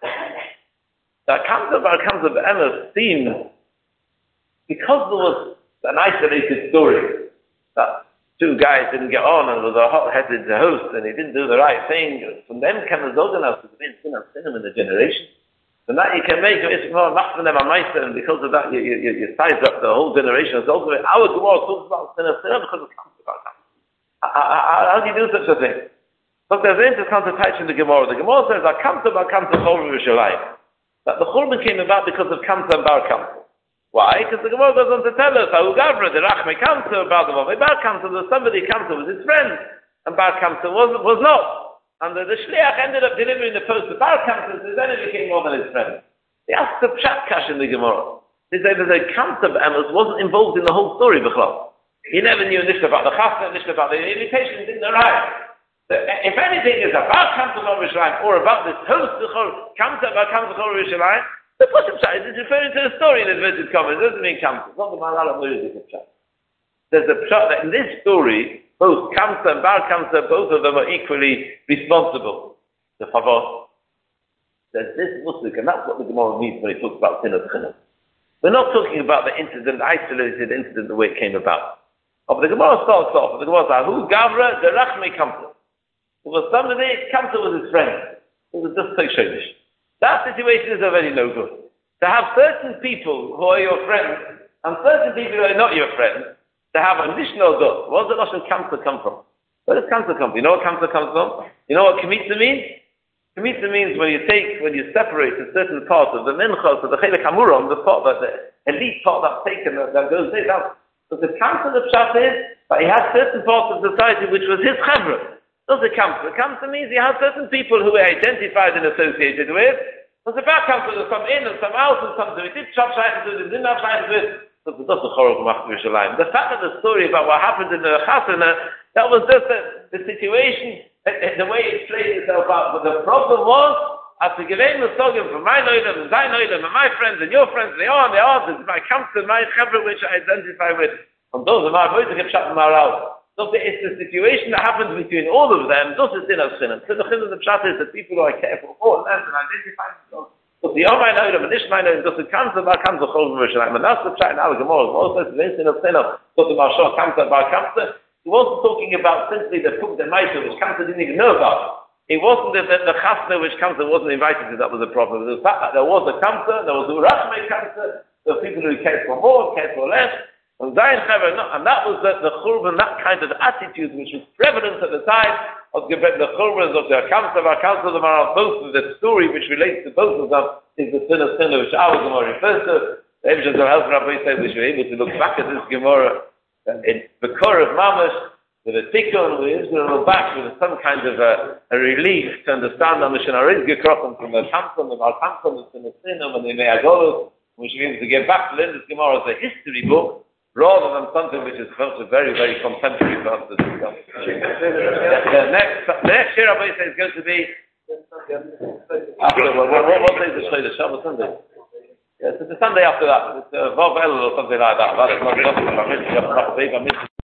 That Kamsa Bar Kamsa Be'emes seems, because there was an isolated story, that two guys didn't get on and was a hot-headed host and he didn't do the right thing, from them can result in us to be sin and sin in the generation. And that you can make it's more machman and meister, and because of that you you, you, you size up the whole generation. So also our Gemara talks about sin and sin because it comes about that. How do you do such a thing? Look, there's an interesting touch in the Gemara. The Gemara says that Kamsa Bar Kamsa Churban Yerushalayim. That the Churban came about because of Kamsa and Bar Kamsa. Why? Because the Gemara goes on to tell us how Gavra, the Rachme Kamsa, Bar Bar Kamsa, there was somebody Kamsa was his friend, and Bar Kamsa was was not. And the, the Shliach ended up delivering the post to Bar Kamsa, so then he became more than his friend. They asked the Pshat Kash in the Gemara. They said that the Kamsa Be'emes wasn't involved in the whole story, B'chlal. He never knew anything about the Chasna, anything about the invitation, didn't arrive. So, if anything is about Kamsa Churban Yerushalayim, or about this host, the Kamsa Bar Kamsa Churban Yerushalayim, the Pushim Pshat is referring to the story in inverted commas. It doesn't mean Kamsa. It's not the Maharal of the Pshat. There's a Pshat that in this story, both Kamsa and Bar Kamsa, both of them are equally responsible. The Favos. There's this Muslik, and that's what the Gemara means when it talks about sin of Chinam. We're not talking about the incident, the isolated incident, the way it came about. But the Gemara starts off, the Gemara says, who Gavra, the Rachme Kamsa. There was somebody, Kamsa was his friend. It was just so shonish. That situation is already no good. To have certain people who are your friends, and certain people who are not your friends, to have a additional dot. Where does the Lashon Kamsa come from? Where does Kamsa come from? You know what Kamsa comes from? You know what Kemitza means? Kemitza means when you take, when you separate a certain part of the Minchas, of the Chelek Hamuram, the part that the elite part that's taken, that, that goes there. So the Kamsa, the Pshat is that he has certain parts of society which was his Chevra. That's the Kamsa. Kamsa means he has certain people who were identified and associated with. There's a Bar Kamsa that some in and some out and some who did Pshat Shaykhs with, didn't have Shaykhs with. The fact that the story about what happened in the Chasana, that was just the, the situation, the way it played itself out. But the problem was, as the Gevei Musogim from my Noilam and Zay Noilam and my friends and your friends, they are, they are, it's my Kamsa and my Chevra which I identify with. From those of my voice to get shot in Maral. So it's the situation that happens between all of them, those is in of Chinam. So the Chinam of the Pshat is that people who are careful for and identify themselves. So the Yom Ha'Nolam and Ish Ha'Nolam does it Kamsa Bar Kamsa Churban Yerushalayim. And that's the Pshat in Al Gemara. Also, it's the incident of Sinah. So the Marshal Kamsa Bar Kamsa. He wasn't talking about simply the Puk the Maisa, which Kamsa didn't even know about. it wasn't that the, the chasna which Kamsa wasn't invited to, that was a problem. There was, there was a Kamsa, there was a Rachmei Kamsa, there were people who cared for more, cared for less, and Zayin Chaver, and that was the, the churban, that kind of attitude which was prevalent at the time of the churban of the Kamsa, of our Kamsa, of our both of the story which relates to both of them is the sin of sin, which I was more refers to. The Evidence of Health Rabbi said we should be able to look back at this Gemara in the core of Mamash, with a tikkun, we used to look back with some kind of a, a relief to understand the Mishnah Rizgekrochen from the Kamson, the Malkamson, the Sinusinum, and the Me'agolos. We should be able to get back to Linda's Gemara as a history book, rather than something which is felt very, very contemporary for us to discuss. the next, the next year, Rabbi says, is going to be after, what, what, what day is the Shlosh? Shabbos Sunday? Yes, it's the Sunday after that. It's uh, Vav Elul or something like that. That's not